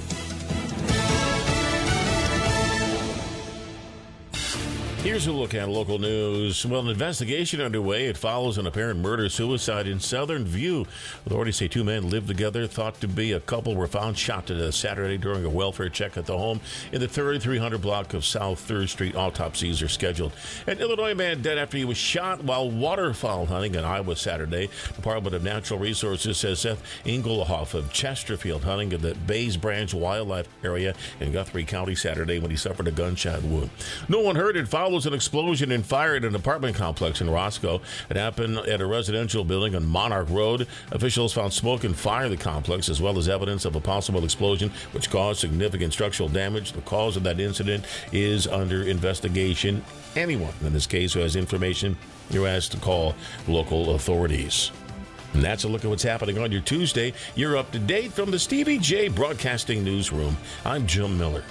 Here's a look at local news. Well, an investigation underway. It follows an apparent murder-suicide in Southern View. Authorities say two men lived together, thought to be a couple, were found shot to death Saturday during a welfare check at the home in the thirty-three hundred block of South third Street. Autopsies are scheduled. An Illinois man dead after he was shot while waterfowl hunting in Iowa Saturday. Department of Natural Resources says Seth Engelhoff of Chesterfield hunting in the Bays Branch Wildlife Area in Guthrie County Saturday when he suffered a gunshot wound. No one hurt. It follows an explosion and fire at an apartment complex in Roscoe. It happened at a residential building on Monarch Road. Officials found smoke and fire in the complex, as well as evidence of a possible explosion, which caused significant structural damage. The cause of that incident is under investigation. Anyone in this case who has information, you're asked to call local authorities. And that's a look at what's happening on your Tuesday. You're up to date from the Stevie J Broadcasting Newsroom. I'm Jim Miller.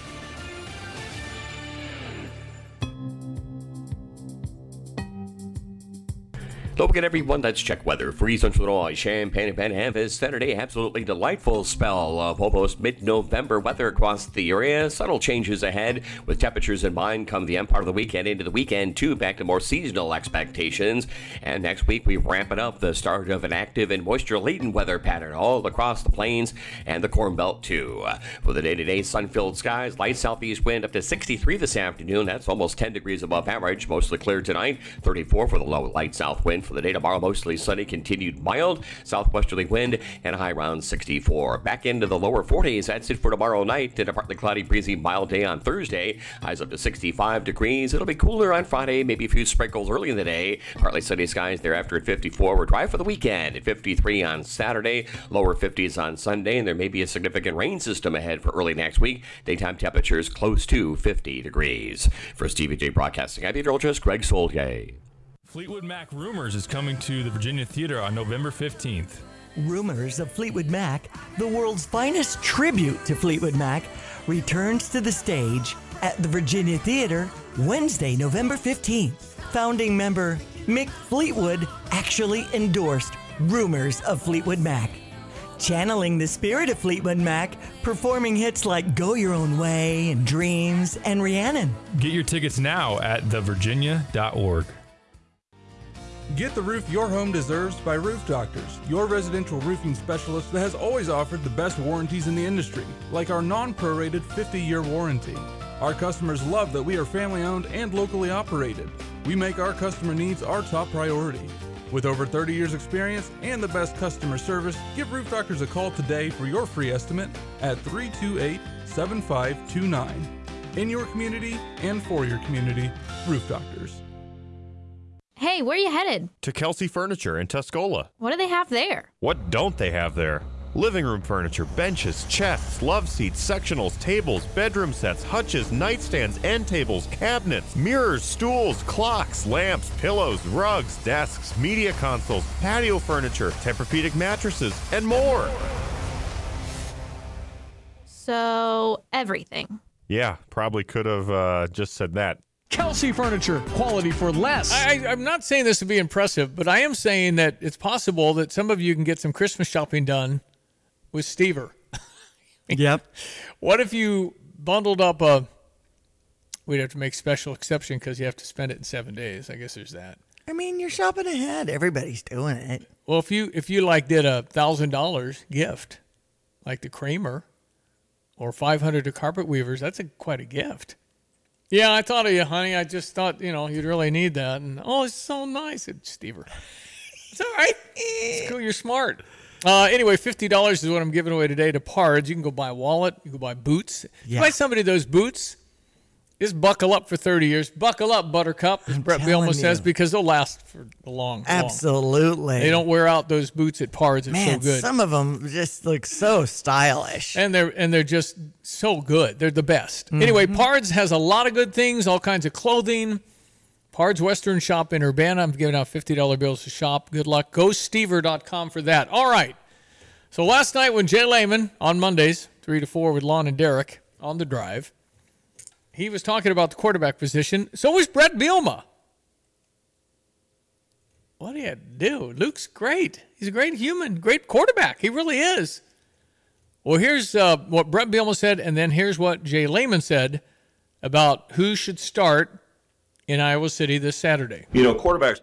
Don't forget, everyone, let's check weather for East Central Illinois. Champaign and Pan Am Saturday. Absolutely delightful spell of almost mid-November weather across the area. Subtle changes ahead with temperatures in mind come the end part of the weekend into the weekend, too. Back to more seasonal expectations. And next week, we ramp it up. The start of an active and moisture-laden weather pattern all across the plains and the Corn Belt, too. For the day-to-day, sun-filled skies, light southeast wind up to sixty-three this afternoon. That's almost ten degrees above average. Mostly clear tonight. thirty-four for the low, light south wind. For the day tomorrow, mostly sunny, continued mild, southwesterly wind, and high around sixty-four. Back into the lower forties. That's it for tomorrow night. And a partly cloudy, breezy, mild day on Thursday. Highs up to sixty-five degrees. It'll be cooler on Friday, maybe a few sprinkles early in the day. Partly sunny skies thereafter at fifty-four. We're dry for the weekend at fifty-three on Saturday. Lower fifties on Sunday, and there may be a significant rain system ahead for early next week. Daytime temperatures close to fifty degrees. For Stevie J Broadcasting, I'm meteorologist Greg Solier. Fleetwood Mac Rumors is coming to the Virginia Theater on November fifteenth. Rumors of Fleetwood Mac, the world's finest tribute to Fleetwood Mac, returns to the stage at the Virginia Theater Wednesday, November fifteenth. Founding member Mick Fleetwood actually endorsed Rumors of Fleetwood Mac. Channeling the spirit of Fleetwood Mac, performing hits like Go Your Own Way and Dreams and Rhiannon. Get your tickets now at the virginia dot org. Get the roof your home deserves by Roof Doctors, your residential roofing specialist that has always offered the best warranties in the industry, like our non-prorated fifty-year warranty. Our customers love that we are family-owned and locally operated. We make our customer needs our top priority. With over thirty years experience and the best customer service, give Roof Doctors a call today for your free estimate at three two eight, seven five two nine. In your community and for your community, Roof Doctors. Hey, where are you headed? To Kelsey Furniture in Tuscola. What do they have there? What don't they have there? Living room furniture, benches, chests, love seats, sectionals, tables, bedroom sets, hutches, nightstands, end tables, cabinets, mirrors, stools, clocks, lamps, pillows, rugs, desks, media consoles, patio furniture, Tempur-Pedic mattresses, and more. So, everything. Yeah, probably could have uh, just said that. Kelsey Furniture, quality for less. I, I'm not saying this to be impressive, but I am saying that it's possible that some of you can get some Christmas shopping done with Stever. Yep. What if you bundled up a, we'd have to make special exception because you have to spend it in seven days. I guess there's that. I mean, you're shopping ahead. Everybody's doing it. Well, if you, if you like did a one thousand dollars gift, like the Kramer, or five hundred dollars to Carpet Weavers, that's a, quite a gift. Yeah, I thought of you, honey. I just thought, you know, you'd really need that. And, oh, it's so nice. It's Stever. It's all right. It's cool. You're smart. Uh, anyway, fifty dollars is what I'm giving away today to Pards. You can go buy a wallet. You can go buy boots. Yeah. Buy somebody those boots. Just buckle up for thirty years. Buckle up, Buttercup, as Brett Bielema says, because they'll last for a long, Absolutely. long. They don't wear out those boots at Pards. It's Man, so good. some of them just look so stylish. And they're and they're just so good. They're the best. Mm-hmm. Anyway, Pards has a lot of good things, all kinds of clothing. Pards Western Shop in Urbana. I'm giving out fifty dollar bills to shop. Good luck. Go Stever dot com for that. All right. So last night when Jay Lehman, on Mondays, three to four with Lon and Derek on the drive, he was talking about the quarterback position. So was Brett Bielema. What do you do? Luke's great. He's a great human, great quarterback. He really is. Well, here's uh, what Brett Bielema said, and then here's what Jay Lehman said about who should start in Iowa City this Saturday. You know, quarterbacks,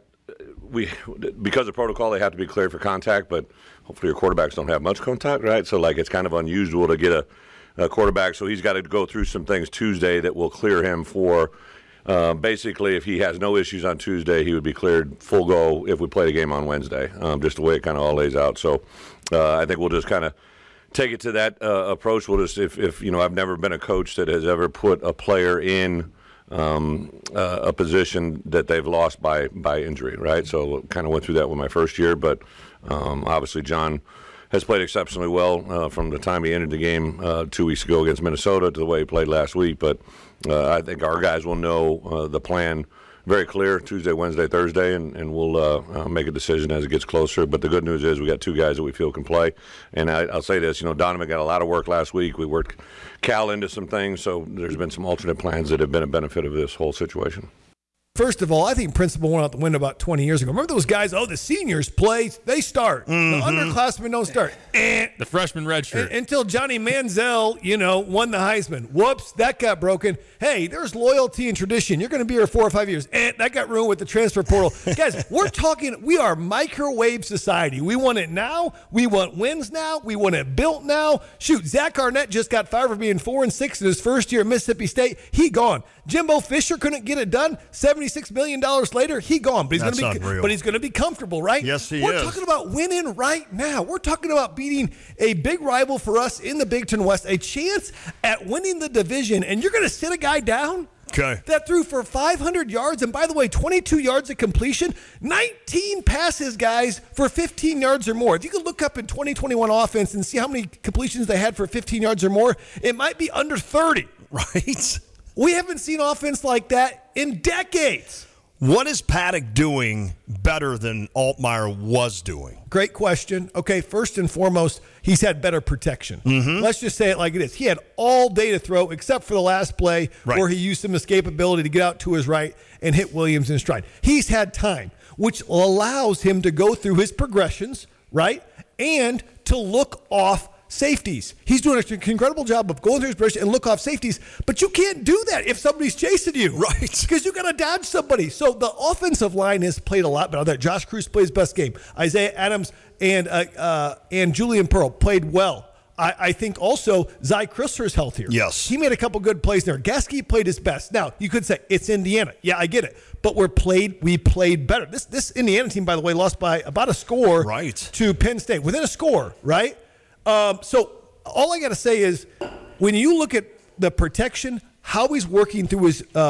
we because of protocol, they have to be cleared for contact, but hopefully your quarterbacks don't have much contact, right? So, like, it's kind of unusual to get a, a quarterback. So he's got to go through some things Tuesday that will clear him for uh, basically, if he has no issues on Tuesday, he would be cleared full go if we play the game on Wednesday, um, just the way it kind of all lays out. So uh, I think we'll just kind of take it to that uh, approach. We'll just, if, if, you know, I've never been a coach that has ever put a player in um, uh, a position that they've lost by, by injury, right? So kind of went through that with my first year, but um, obviously John has played exceptionally well uh, from the time he entered the game uh, two weeks ago against Minnesota to the way he played last week. But uh, I think our guys will know uh, the plan very clear Tuesday, Wednesday, Thursday, and, and we'll uh, uh, make a decision as it gets closer. But the good news is we got two guys that we feel can play. And I, I'll say this, you know, Donovan got a lot of work last week. We worked Cal into some things, so there's been some alternate plans that have been a benefit of this whole situation. First of all, I think principle went out the window about twenty years ago. Remember those guys, oh, the seniors play, they start. Mm-hmm. The underclassmen don't start. Eh. The freshman redshirt. Until Johnny Manziel, you know, won the Heisman. Whoops, that got broken. Hey, there's loyalty and tradition. You're going to be here four or five years. Eh, that got ruined with the transfer portal. Guys, we're talking, we are microwave society. We want it now. We want wins now. We want it built now. Shoot, Zach Arnett just got fired for being four and six in his first year at Mississippi State. He gone. Jimbo Fisher couldn't get it done. seventy-six million dollars later, he gone. But he's going to be unreal. but he's going to be comfortable, right? Yes, he We're is. talking about winning right now. We're talking about beating a big rival for us in the Big Ten West, a chance at winning the division, and you're going to sit a guy down Okay. that threw for five hundred yards, and by the way, twenty-two yards of completion, nineteen passes, guys, for fifteen yards or more. If you could look up in twenty twenty-one offense and see how many completions they had for fifteen yards or more, it might be under thirty. Right. We haven't seen offense like that in decades. What is Paddock doing better than Altmaier was doing? Great question. Okay, first and foremost, he's had better protection. Mm-hmm. Let's just say it like it is. He had all day to throw except for the last play Right. where he used some escapability to get out to his right and hit Williams in stride. He's had time, which allows him to go through his progressions, right, and to look off safeties. He's doing an incredible job of going through his progression and look off safeties, but you can't do that if somebody's chasing you. Right. Because you got to dodge somebody. So the offensive line has played a lot better. That Josh Cruz plays best game. Isaiah Adams and uh, uh, and Julian Pearl played well. I, I think also Zy Chrysler is healthier. Yes. He made a couple good plays there. Gasky played his best. Now, you could say it's Indiana. Yeah, I get it. But we're played, we played better. This this Indiana team, by the way, lost by about a score Right. to Penn State. Within a score, right? Um, so all I got to say is when you look at the protection, how he's working through his uh,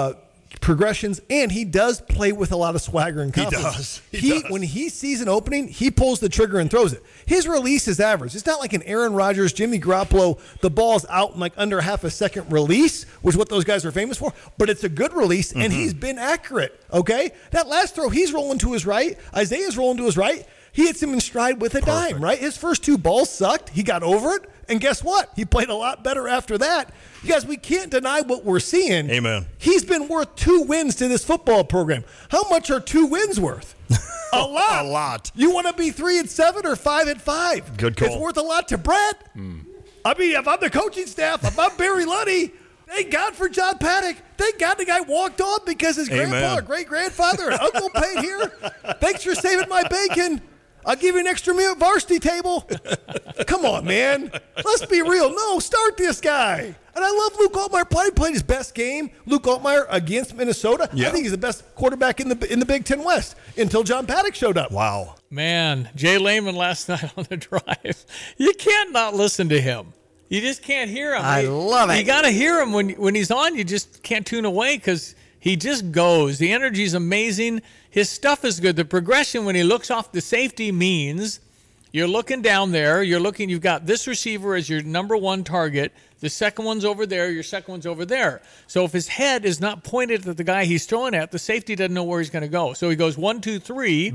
progressions, and he does play with a lot of swagger and confidence. does. He He, does. when he sees an opening, he pulls the trigger and throws it. His release is average. It's not like an Aaron Rodgers, Jimmy Garoppolo. The ball's out in like under half a second release, which is what those guys are famous for. But it's a good release, and he's been accurate. Okay, that last throw, he's rolling to his right. Isaiah's rolling to his right. He hits him in stride with a dime, right? His first two balls sucked. He got over it. And guess what? He played a lot better after that. You guys, we can't deny what we're seeing. Amen. He's been worth two wins to this football program. How much are two wins worth? A lot. A lot. You want to be three and seven or five and five? Good call. It's worth a lot to Brett. I mean, if I'm the coaching staff, if I'm Barry Luddy, thank God for John Paddock. Thank God the guy walked on because his Amen. grandpa or great-grandfather and uncle paid here. Thanks for saving my bacon. I'll give you an extra meal at varsity table. Come on, man. Let's be real. No, start this guy. And I love Luke Altmaier. Probably played his best game. Luke Altmaier against Minnesota. Yeah. I think he's the best quarterback in the in the Big Ten West until John Paddock showed up. Wow. Man, Jay Lehman last night on the drive. You can't not listen to him. You just can't hear him. I You- love it. You got to hear him when when he's on. You just can't tune away because he just goes. The energy is amazing. His stuff is good. The progression when he looks off the safety means you're looking down there. You're looking. You've got this receiver as your number one target. The second one's over there. Your second one's over there. So if his head is not pointed at the guy he's throwing at, the safety doesn't know where he's going to go. So he goes one, two, three,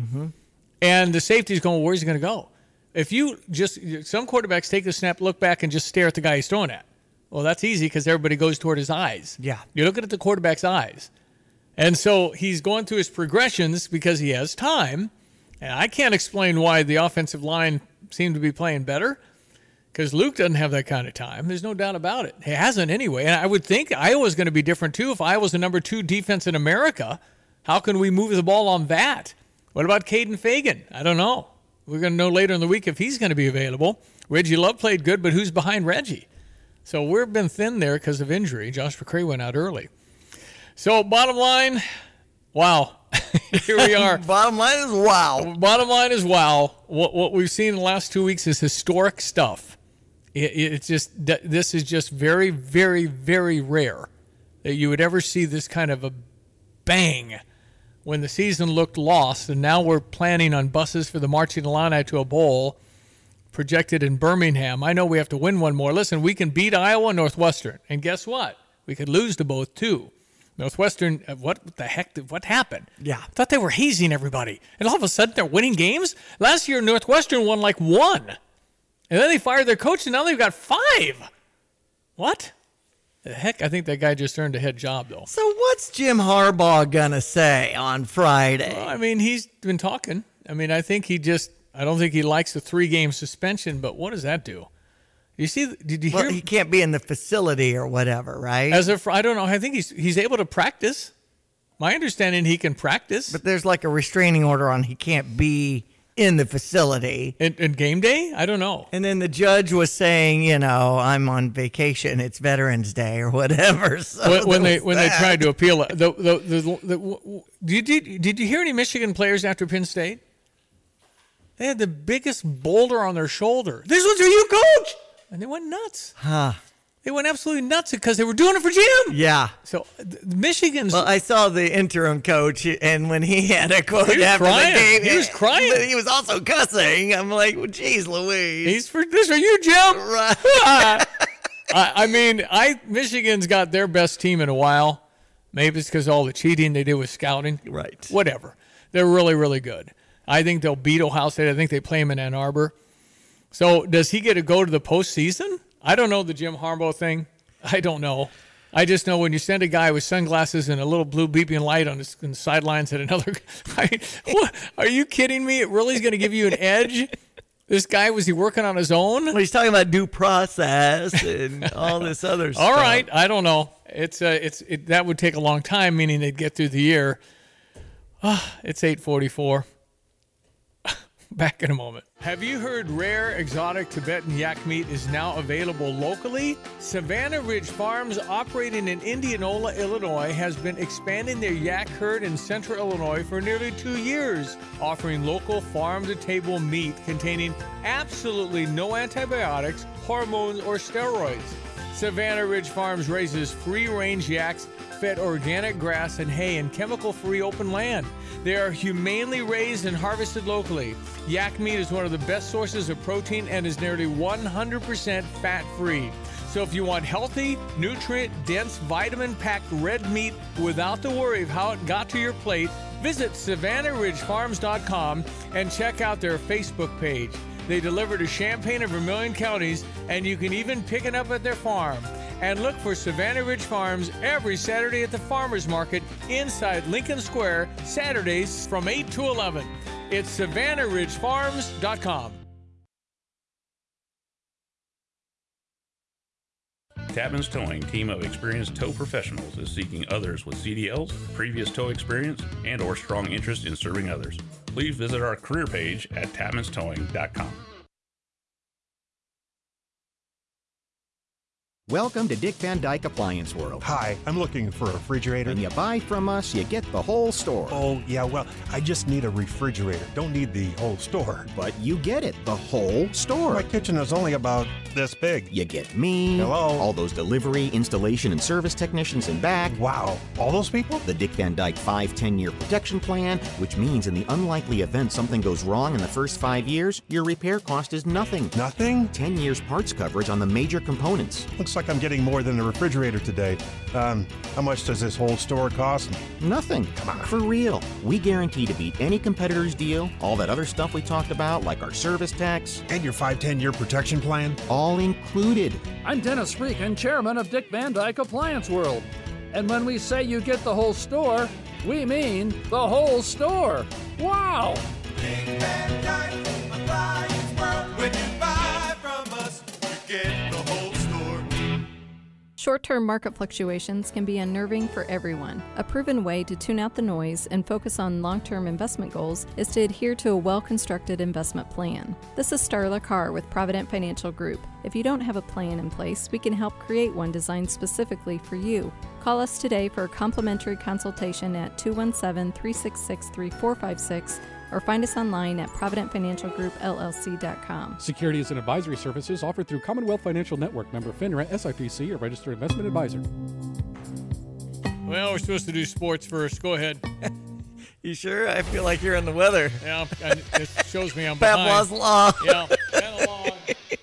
and the safety's going, where's he going to go? If you just some quarterbacks take the snap, look back, and just stare at the guy he's throwing at. Well, that's easy because everybody goes toward his eyes. Yeah. You're looking at the quarterback's eyes. And so he's going through his progressions because he has time. And I can't explain why the offensive line seemed to be playing better because Luke doesn't have that kind of time. There's no doubt about it. He hasn't anyway. And I would think Iowa's going to be different too. If Iowa's the number two defense in America, how can we move the ball on that? What about Caden Fagan? I don't know. We're going to know later in the week if he's going to be available. Reggie Love played good, but who's behind Reggie? So we've been thin there because of injury. Josh McCray went out early. So bottom line, wow. Here we are. Bottom line is wow. Bottom line is wow. What what we've seen in the last two weeks is historic stuff. It, it, it's just this is just very, very, very rare that you would ever see this kind of a bang when the season looked lost, and now we're planning on buses for the Marching Illini to a bowl projected in Birmingham. I know we have to win one more. Listen, we can beat Iowa and Northwestern, and guess what? We could lose to both too. Northwestern, what the heck? Did, what happened? Yeah. I thought they were hazing everybody. And all of a sudden they're winning games? Last year, Northwestern won like one. And then they fired their coach, and now they've got five. What? The heck? I think that guy just earned a head job, though. So what's Jim Harbaugh going to say on Friday? Well, I mean, he's been talking. I mean, I think he just, I don't think he likes the three-game suspension, but what does that do? You see, did you well, hear? He can't be in the facility or whatever, right? As if I don't know. I think he's he's able to practice. My understanding, he can practice. But there's like a restraining order on he can't be in the facility. In, in game day? I don't know. And then the judge was saying, you know, I'm on vacation. It's Veterans Day or whatever. So when, when they when that. they tried to appeal it, the the, the, the, the did you did you hear any Michigan players after Penn State? They had the biggest boulder on their shoulder. This was for you, coach. And they went nuts. Huh. They went absolutely nuts because they were doing it for Jim. Yeah. So Michigan's. Well, I saw the interim coach, and when he had a quote He was after crying. the game, He was crying. But he was also cussing. I'm like, well, geez, Louise. He's for this for you, Jim. Right. I, I mean, I Michigan's got their best team in a while. Maybe it's because all the cheating they did with scouting. Right. Whatever. They're really, really good. I think they'll beat Ohio State. I think they play them in Ann Arbor. So does he get to go to the postseason? I don't know the Jim Harbaugh thing. I don't know. I just know when you send a guy with sunglasses and a little blue beeping light on, his, on the sidelines at another I mean, what, are you kidding me? It really is going to give you an edge? This guy, was he working on his own? Well, he's talking about due process and all this other stuff. All right. I don't know. It's uh, it's it, that would take a long time, meaning they'd get through the year. Oh, it's eight forty-four. Back in a moment. Have you heard rare, exotic Tibetan yak meat is now available locally? Savannah Ridge Farms, operating in Indianola, Illinois, has been expanding their yak herd in central Illinois for nearly two years, offering local farm-to-table meat containing absolutely no antibiotics, hormones, or steroids. Savannah Ridge Farms raises free-range yaks, fed organic grass and hay in chemical-free open land. They are humanely raised and harvested locally. Yak meat is one of the best sources of protein and is nearly one hundred percent fat-free. So if you want healthy, nutrient-dense, vitamin-packed red meat without the worry of how it got to your plate, visit savannah ridge farms dot com and check out their Facebook page. They deliver to Champaign and Vermilion counties, and you can even pick it up at their farm. And look for Savannah Ridge Farms every Saturday at the Farmers Market inside Lincoln Square, Saturdays from eight to eleven. It's savannah ridge farms dot com. Tapman's Towing, team of experienced tow professionals, is seeking others with C D Ls, previous tow experience, and or strong interest in serving others. Please visit our career page at tapmans towing dot com. Welcome to Dick Van Dyke Appliance World. Hi, I'm looking for a refrigerator. When you buy from us, you get the whole store. Oh, yeah, well, I just need a refrigerator. Don't need the whole store. But you get it, the whole store. My kitchen is only about this big. You get me. Hello. All those delivery, installation, and service technicians in back. Wow, all those people? The Dick Van Dyke five ten year protection plan, which means in the unlikely event something goes wrong in the first five years, your repair cost is nothing. Nothing? ten years parts coverage on the major components. Looks like I'm getting more than a refrigerator today. Um, how much does this whole store cost? Nothing. Come on. For real. We guarantee to beat any competitor's deal, all that other stuff we talked about, like our service tax. And your five ten year protection plan? All included. I'm Dennis Freakin, chairman of Dick Van Dyke Appliance World. And when we say you get the whole store, we mean the whole store. Wow! Dick Van Dyke Appliance World. When you buy from us, you get the whole store. Short-term market fluctuations can be unnerving for everyone. A proven way to tune out the noise and focus on long-term investment goals is to adhere to a well-constructed investment plan. This is Starla Carr with Provident Financial Group. If you don't have a plan in place, we can help create one designed specifically for you. Call us today for a complimentary consultation at two one seven, three six six, three four five six or find us online at provident financial group L L C dot com. Securities and advisory services offered through Commonwealth Financial Network, member FINRA, S I P C, a registered investment advisor. Well, we're supposed to do sports first. Go ahead. You sure? I feel like you're in the weather. Yeah, it shows me I'm behind. Pavlov's Law. Yeah, kind of long.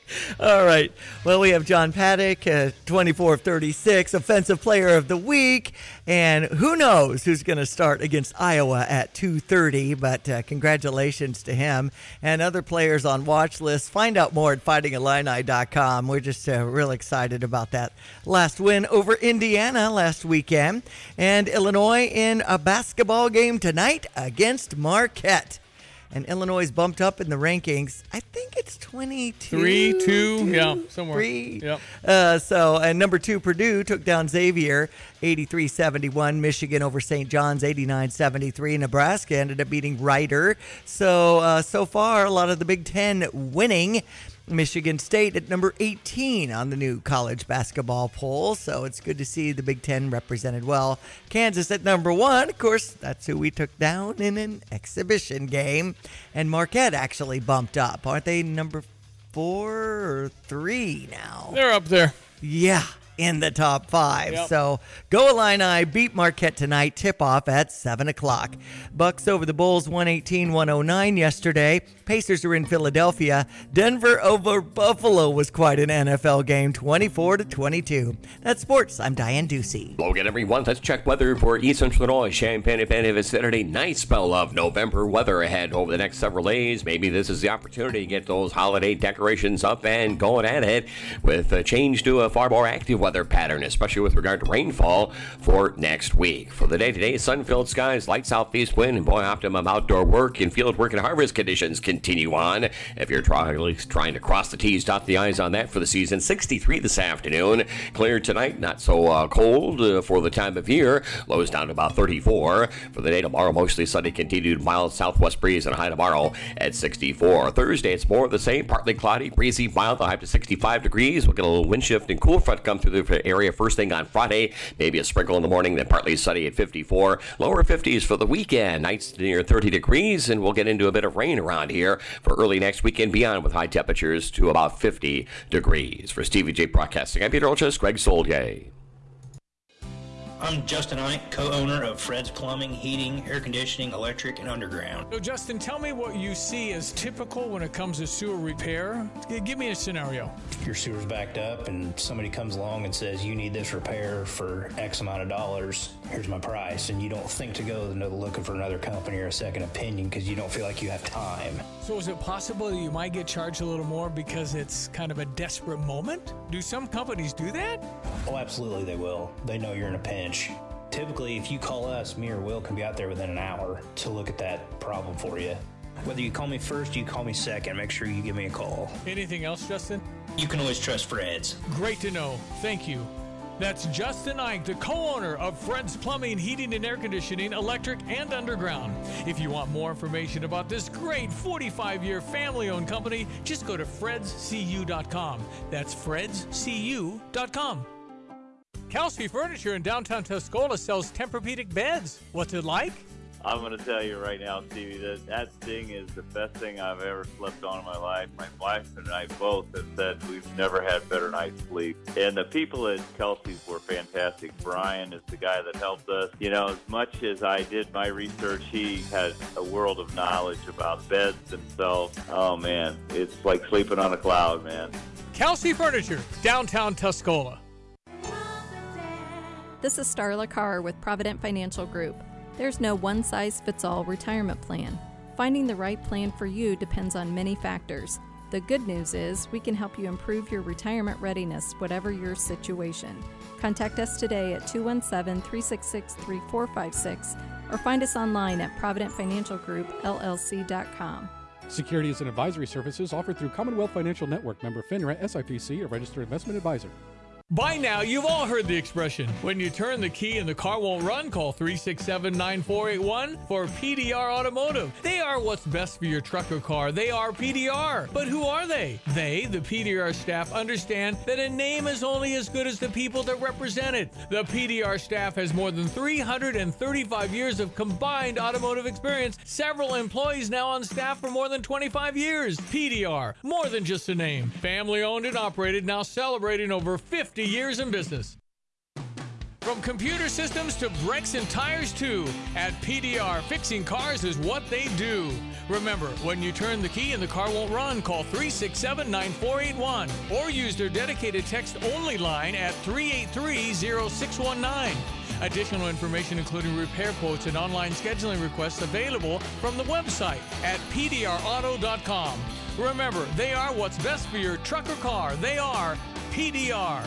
All right. Well, we have John Paddock, uh, twenty-four of thirty-six, Offensive Player of the Week. And who knows who's going to start against Iowa at two thirty. But uh, congratulations to him and other players on watch lists. Find out more at fighting illini dot com. We're just uh, real excited about that last win over Indiana last weekend. And Illinois in a basketball game tonight against Marquette. And Illinois bumped up in the rankings. I think it's twenty-two. Three, two, yeah, somewhere. Three. Yep. Uh, so, and number two, Purdue took down Xavier, eighty-three seventy-one. Michigan over Saint John's, eighty-nine seventy-three. Nebraska ended up beating Rider. So, uh, so far, a lot of the Big Ten winning. Michigan State at number eighteen on the new college basketball poll, so it's good to see the Big Ten represented well. Kansas at number one, of course, that's who we took down in an exhibition game. And Marquette actually bumped up. Aren't they number four or three now? They're up there. Yeah, in the top five. Yep. So go Illini, beat Marquette tonight, tip-off at seven o'clock. Bucks over the Bulls, one eighteen one oh nine yesterday. Pacers are in Philadelphia. Denver over Buffalo was quite an N F L game, twenty-four to twenty-two. That's sports. I'm Diane Ducey. Hello again, everyone. Let's check weather for East Central Illinois, Champaign and vicinity. Nice spell of November weather ahead over the next several days. Maybe this is the opportunity to get those holiday decorations up and going at it with a change to a far more active weather pattern, especially with regard to rainfall for next week. For the day today, sun-filled skies, light southeast wind, and boy, optimum outdoor work and field work and harvest conditions continue on. If you're try- trying to cross the T's, dot the I's on that for the season, sixty-three this afternoon. Clear tonight, not so uh, cold uh, for the time of year. Lows down to about thirty-four. For the day tomorrow, mostly sunny, continued mild southwest breeze and high tomorrow at sixty-four. Thursday, it's more of the same, partly cloudy, breezy, mild, high up to sixty-five degrees. We'll get a little wind shift and cool front come through the area first thing on Friday. Maybe a sprinkle in the morning, then partly sunny at fifty-four. Lower fifties for the weekend. Nights near thirty degrees, and we'll get into a bit of rain around here for early next weekend beyond with high temperatures to about fifty degrees. For Stevie J Broadcasting, I'm Peter Olchus, Greg Soldier. I'm Justin Ike, co-owner of Fred's Plumbing, Heating, Air Conditioning, Electric, and Underground. So, Justin, tell me what you see as typical when it comes to sewer repair. Give me a scenario. Your sewer's backed up and somebody comes along and says, you need this repair for X amount of dollars. Here's my price. And you don't think to go to looking for another company or a second opinion because you don't feel like you have time. So is it possible that you might get charged a little more because it's kind of a desperate moment? Do some companies do that? Oh, absolutely they will. They know you're in a pinch. Typically, if you call us, me or Will can be out there within an hour to look at that problem for you. Whether you call me first or you call me second, make sure you give me a call. Anything else, Justin? You can always trust Fred's. Great to know. Thank you. That's Justin Ike, the co-owner of Fred's Plumbing, Heating, and Air Conditioning, Electric, and Underground. If you want more information about this great forty-five-year family-owned company, just go to freds c u dot com. That's freds c u dot com. Kelsey Furniture in downtown Tuscola sells Tempur-Pedic beds. What's it like? I'm going to tell you right now, Stevie, that that thing is the best thing I've ever slept on in my life. My wife and I both have said we've never had better night's sleep. And the people at Kelsey's were fantastic. Brian is the guy that helped us. You know, as much as I did my research, he has a world of knowledge about beds themselves. Oh, man, it's like sleeping on a cloud, man. Kelsey Furniture, downtown Tuscola. This is Starla Carr with Provident Financial Group. There's no one-size-fits-all retirement plan. Finding the right plan for you depends on many factors. The good news is we can help you improve your retirement readiness, whatever your situation. Contact us today at two one seven, three six six, three four five six or find us online at provident financial group l l c dot com. Securities and advisory services offered through Commonwealth Financial Network, member FINRA, S I P C, a registered investment advisor. By now, you've all heard the expression, when you turn the key and the car won't run, call three six seven, nine four eight one for P D R Automotive. They are what's best for your truck or car. They are P D R. But who are they? They, the P D R staff, understand that a name is only as good as the people that represent it. The P D R staff has more than three hundred thirty-five years of combined automotive experience. Several employees now on staff for more than twenty-five years. P D R, more than just a name. Family owned and operated, now celebrating over fifty years in business. From computer systems to brakes and tires too, at P D R, fixing cars is what they do. Remember, when you turn the key and the car won't run, call three six seven, nine four eight one or use their dedicated text-only line at three eight three, zero six one nine. Additional information including repair quotes and online scheduling requests available from the website at p d r auto dot com. Remember, they are what's best for your truck or car. They are P D R.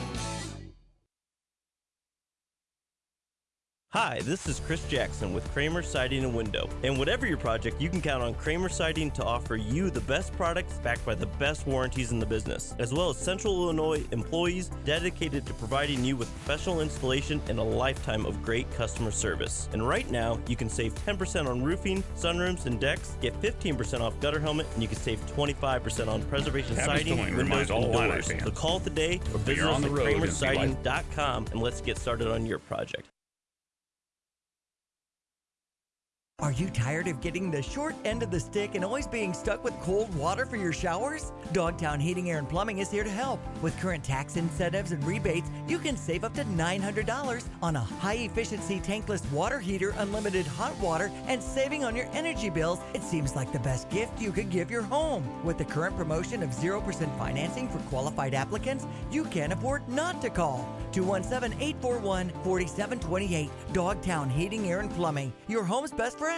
Hi, this is Chris Jackson with Kramer Siding and Window. And whatever your project, you can count on Kramer Siding to offer you the best products backed by the best warranties in the business, as well as Central Illinois employees dedicated to providing you with professional installation and a lifetime of great customer service. And right now, you can save ten percent on roofing, sunrooms, and decks, get fifteen percent off gutter helmet, and you can save twenty-five percent on preservation siding, windows, and doors. So call today or visit us at kramer siding dot com and let's get started on your project. Are you tired of getting the short end of the stick and always being stuck with cold water for your showers? Dogtown Heating, Air, and Plumbing is here to help. With current tax incentives and rebates, you can save up to nine hundred dollars on a high-efficiency tankless water heater, unlimited hot water, and saving on your energy bills. It seems like the best gift you could give your home. With the current promotion of zero percent financing for qualified applicants, you can't afford not to call. two one seven, eight four one, four seven two eight. Dogtown Heating, Air, and Plumbing, your home's best friend.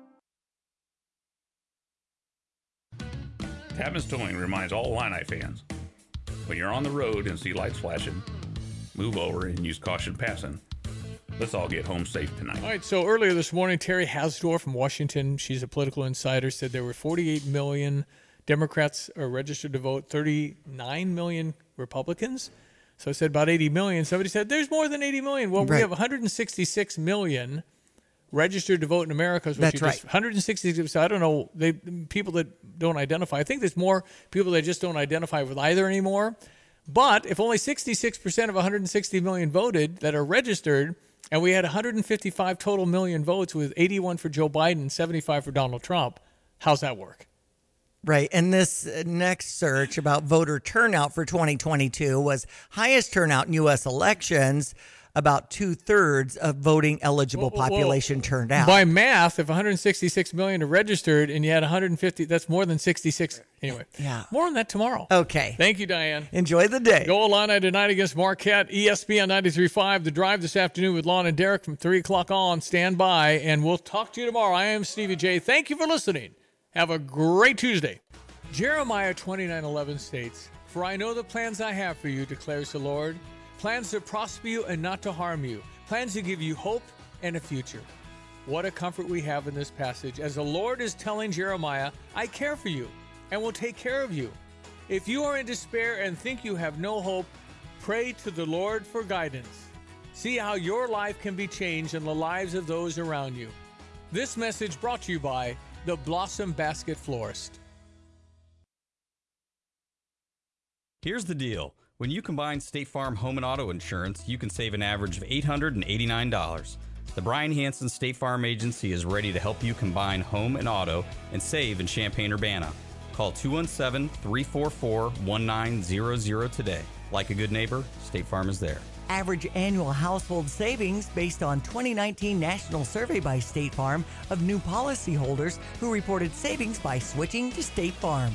Tapman's Towing reminds all Illini fans, when you're on the road and see lights flashing, move over and use caution passing. Let's all get home safe tonight. All right, so earlier this morning, Terry Hasdorf from Washington, she's a political insider, said there were forty-eight million Democrats are registered to vote, thirty-nine million Republicans. So I said about eighty million. Somebody said there's more than eighty million. Well, right. We have one hundred sixty-six million registered to vote in America. That's right. one hundred sixty-six. So I don't know. They people that don't identify. I think there's more people that just don't identify with either anymore. But if only sixty-six percent of one hundred sixty million voted that are registered, and we had one hundred fifty-five total million votes with eighty-one for Joe Biden, seventy-five for Donald Trump, how's that work? Right. And this next search about voter turnout for twenty twenty-two was highest turnout in U S elections. About two-thirds of voting eligible Whoa, whoa, whoa. population turned out. By math, if one hundred sixty-six million are registered and you had one hundred fifty, that's more than sixty-six. Anyway, yeah. More on that tomorrow. Okay. Thank you, Diane. Enjoy the day. Go Illini tonight against Marquette. E S P N ninety-three point five. The Drive this afternoon with Lon and Derek from three o'clock on. Stand by, and we'll talk to you tomorrow. I am Stevie J. Thank you for listening. Have a great Tuesday. Jeremiah twenty-nine eleven states, "For I know the plans I have for you, declares the Lord, plans to prosper you and not to harm you, plans to give you hope and a future." What a comfort we have in this passage, as the Lord is telling Jeremiah, I care for you and will take care of you. If you are in despair and think you have no hope, pray to the Lord for guidance. See how your life can be changed and the lives of those around you. This message brought to you by the Blossom Basket Florist. Here's the deal. When you combine State Farm home and auto insurance, you can save an average of eight hundred eighty-nine dollars. The Brian Hansen State Farm Agency is ready to help you combine home and auto and save in Champaign-Urbana. Call two one seven, three four four, one nine zero zero today. Like a good neighbor, State Farm is there. Average annual household savings based on twenty nineteen national survey by State Farm of new policyholders who reported savings by switching to State Farm.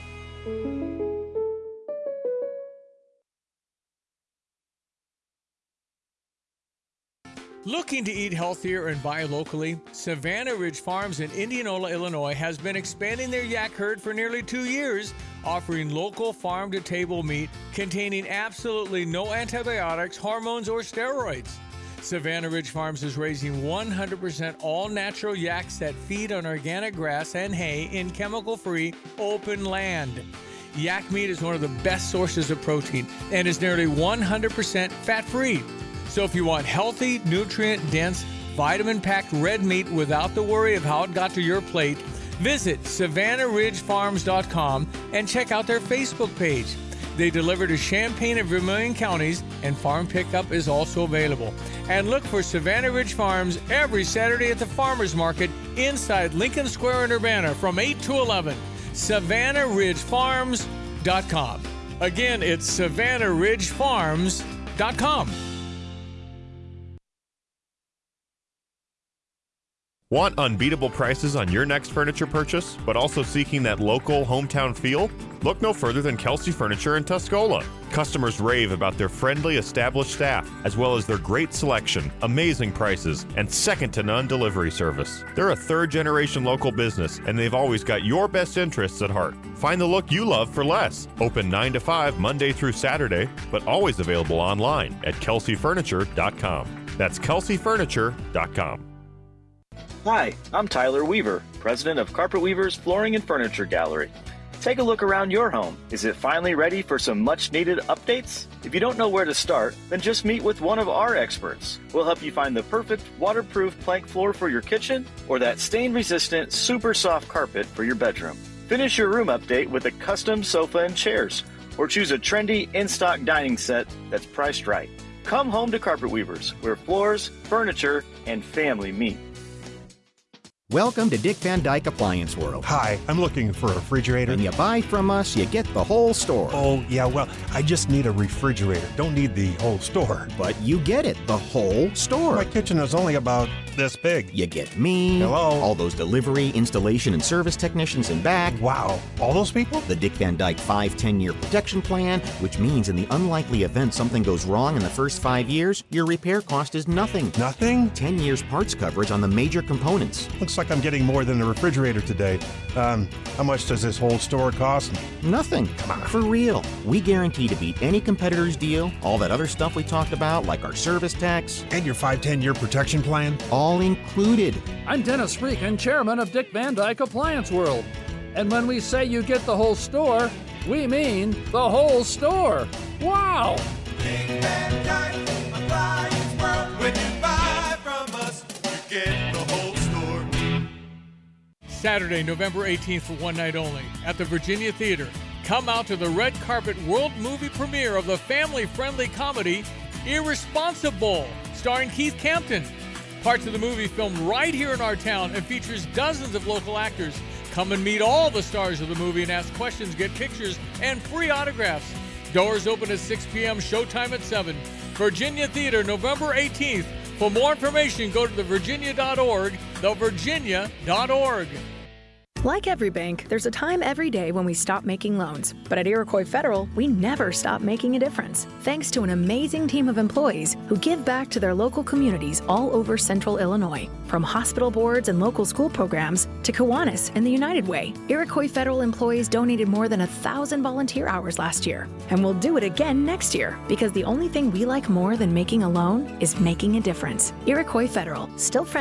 Looking to eat healthier and buy locally? Savannah Ridge Farms in Indianola, Illinois has been expanding their yak herd for nearly two years, offering local farm-to-table meat containing absolutely no antibiotics, hormones, or steroids. Savannah Ridge Farms is raising one hundred percent all-natural yaks that feed on organic grass and hay in chemical-free open land. Yak meat is one of the best sources of protein and is nearly one hundred percent fat-free. So if you want healthy, nutrient-dense, vitamin-packed red meat without the worry of how it got to your plate, visit savannah ridge farms dot com and check out their Facebook page. They deliver to Champaign and Vermilion counties, and farm pickup is also available. And look for Savannah Ridge Farms every Saturday at the Farmers Market inside Lincoln Square in Urbana from eight to eleven. savannah ridge farms dot com. Again, it's savannah ridge farms dot com. Want unbeatable prices on your next furniture purchase, but also seeking that local hometown feel? Look no further than Kelsey Furniture in Tuscola. Customers rave about their friendly, established staff, as well as their great selection, amazing prices, and second-to-none delivery service. They're a third-generation local business, and they've always got your best interests at heart. Find the look you love for less. Open nine to five Monday through Saturday, but always available online at kelsey furniture dot com. That's kelsey furniture dot com. Hi, I'm Tyler Weaver, president of Carpet Weavers Flooring and Furniture Gallery. Take a look around your home. Is it finally ready for some much-needed updates? If you don't know where to start, then just meet with one of our experts. We'll help you find the perfect waterproof plank floor for your kitchen or that stain-resistant, super soft carpet for your bedroom. Finish your room update with a custom sofa and chairs, or choose a trendy in-stock dining set that's priced right. Come home to Carpet Weavers, where floors, furniture, and family meet. Welcome to Dick Van Dyke Appliance World. Hi, I'm looking for a refrigerator. When you buy from us, you get the whole store. Oh, yeah, well, I just need a refrigerator. Don't need the whole store. But you get it, the whole store. My kitchen is only about this big. You get me. Hello. All those delivery, installation, and service technicians in back. Wow, all those people? The Dick Van Dyke five ten year protection plan, which means in the unlikely event something goes wrong in the first five years, your repair cost is nothing. Nothing? ten years parts coverage on the major components. Looks like I'm getting more than a refrigerator today. Um, how much does this whole store cost? Nothing. Come on. For real. We guarantee to beat any competitor's deal, all that other stuff we talked about, like our service tax. And your five ten year protection plan? All included. I'm Dennis Freakin, chairman of Dick Van Dyke Appliance World. And when we say you get the whole store, we mean the whole store. Wow! Dick Van Dyke Appliance World. When you buy from us, you get the whole store. Saturday, November eighteenth for one night only at the Virginia Theater. Come out to the red carpet world movie premiere of the family-friendly comedy Irresponsible, starring Keith Campton. Parts of the movie filmed right here in our town and features dozens of local actors. Come and meet all the stars of the movie and ask questions, get pictures, and free autographs. Doors open at six p.m., showtime at seven. Virginia Theater, November eighteenth. For more information, go to the virginia dot org, the virginia dot org. Like every bank, there's a time every day when we stop making loans. But at Iroquois Federal, we never stop making a difference. Thanks to an amazing team of employees who give back to their local communities all over central Illinois. From hospital boards and local school programs to Kiwanis and the United Way, Iroquois Federal employees donated more than a thousand volunteer hours last year. And we'll do it again next year, because the only thing we like more than making a loan is making a difference. Iroquois Federal, still friendly.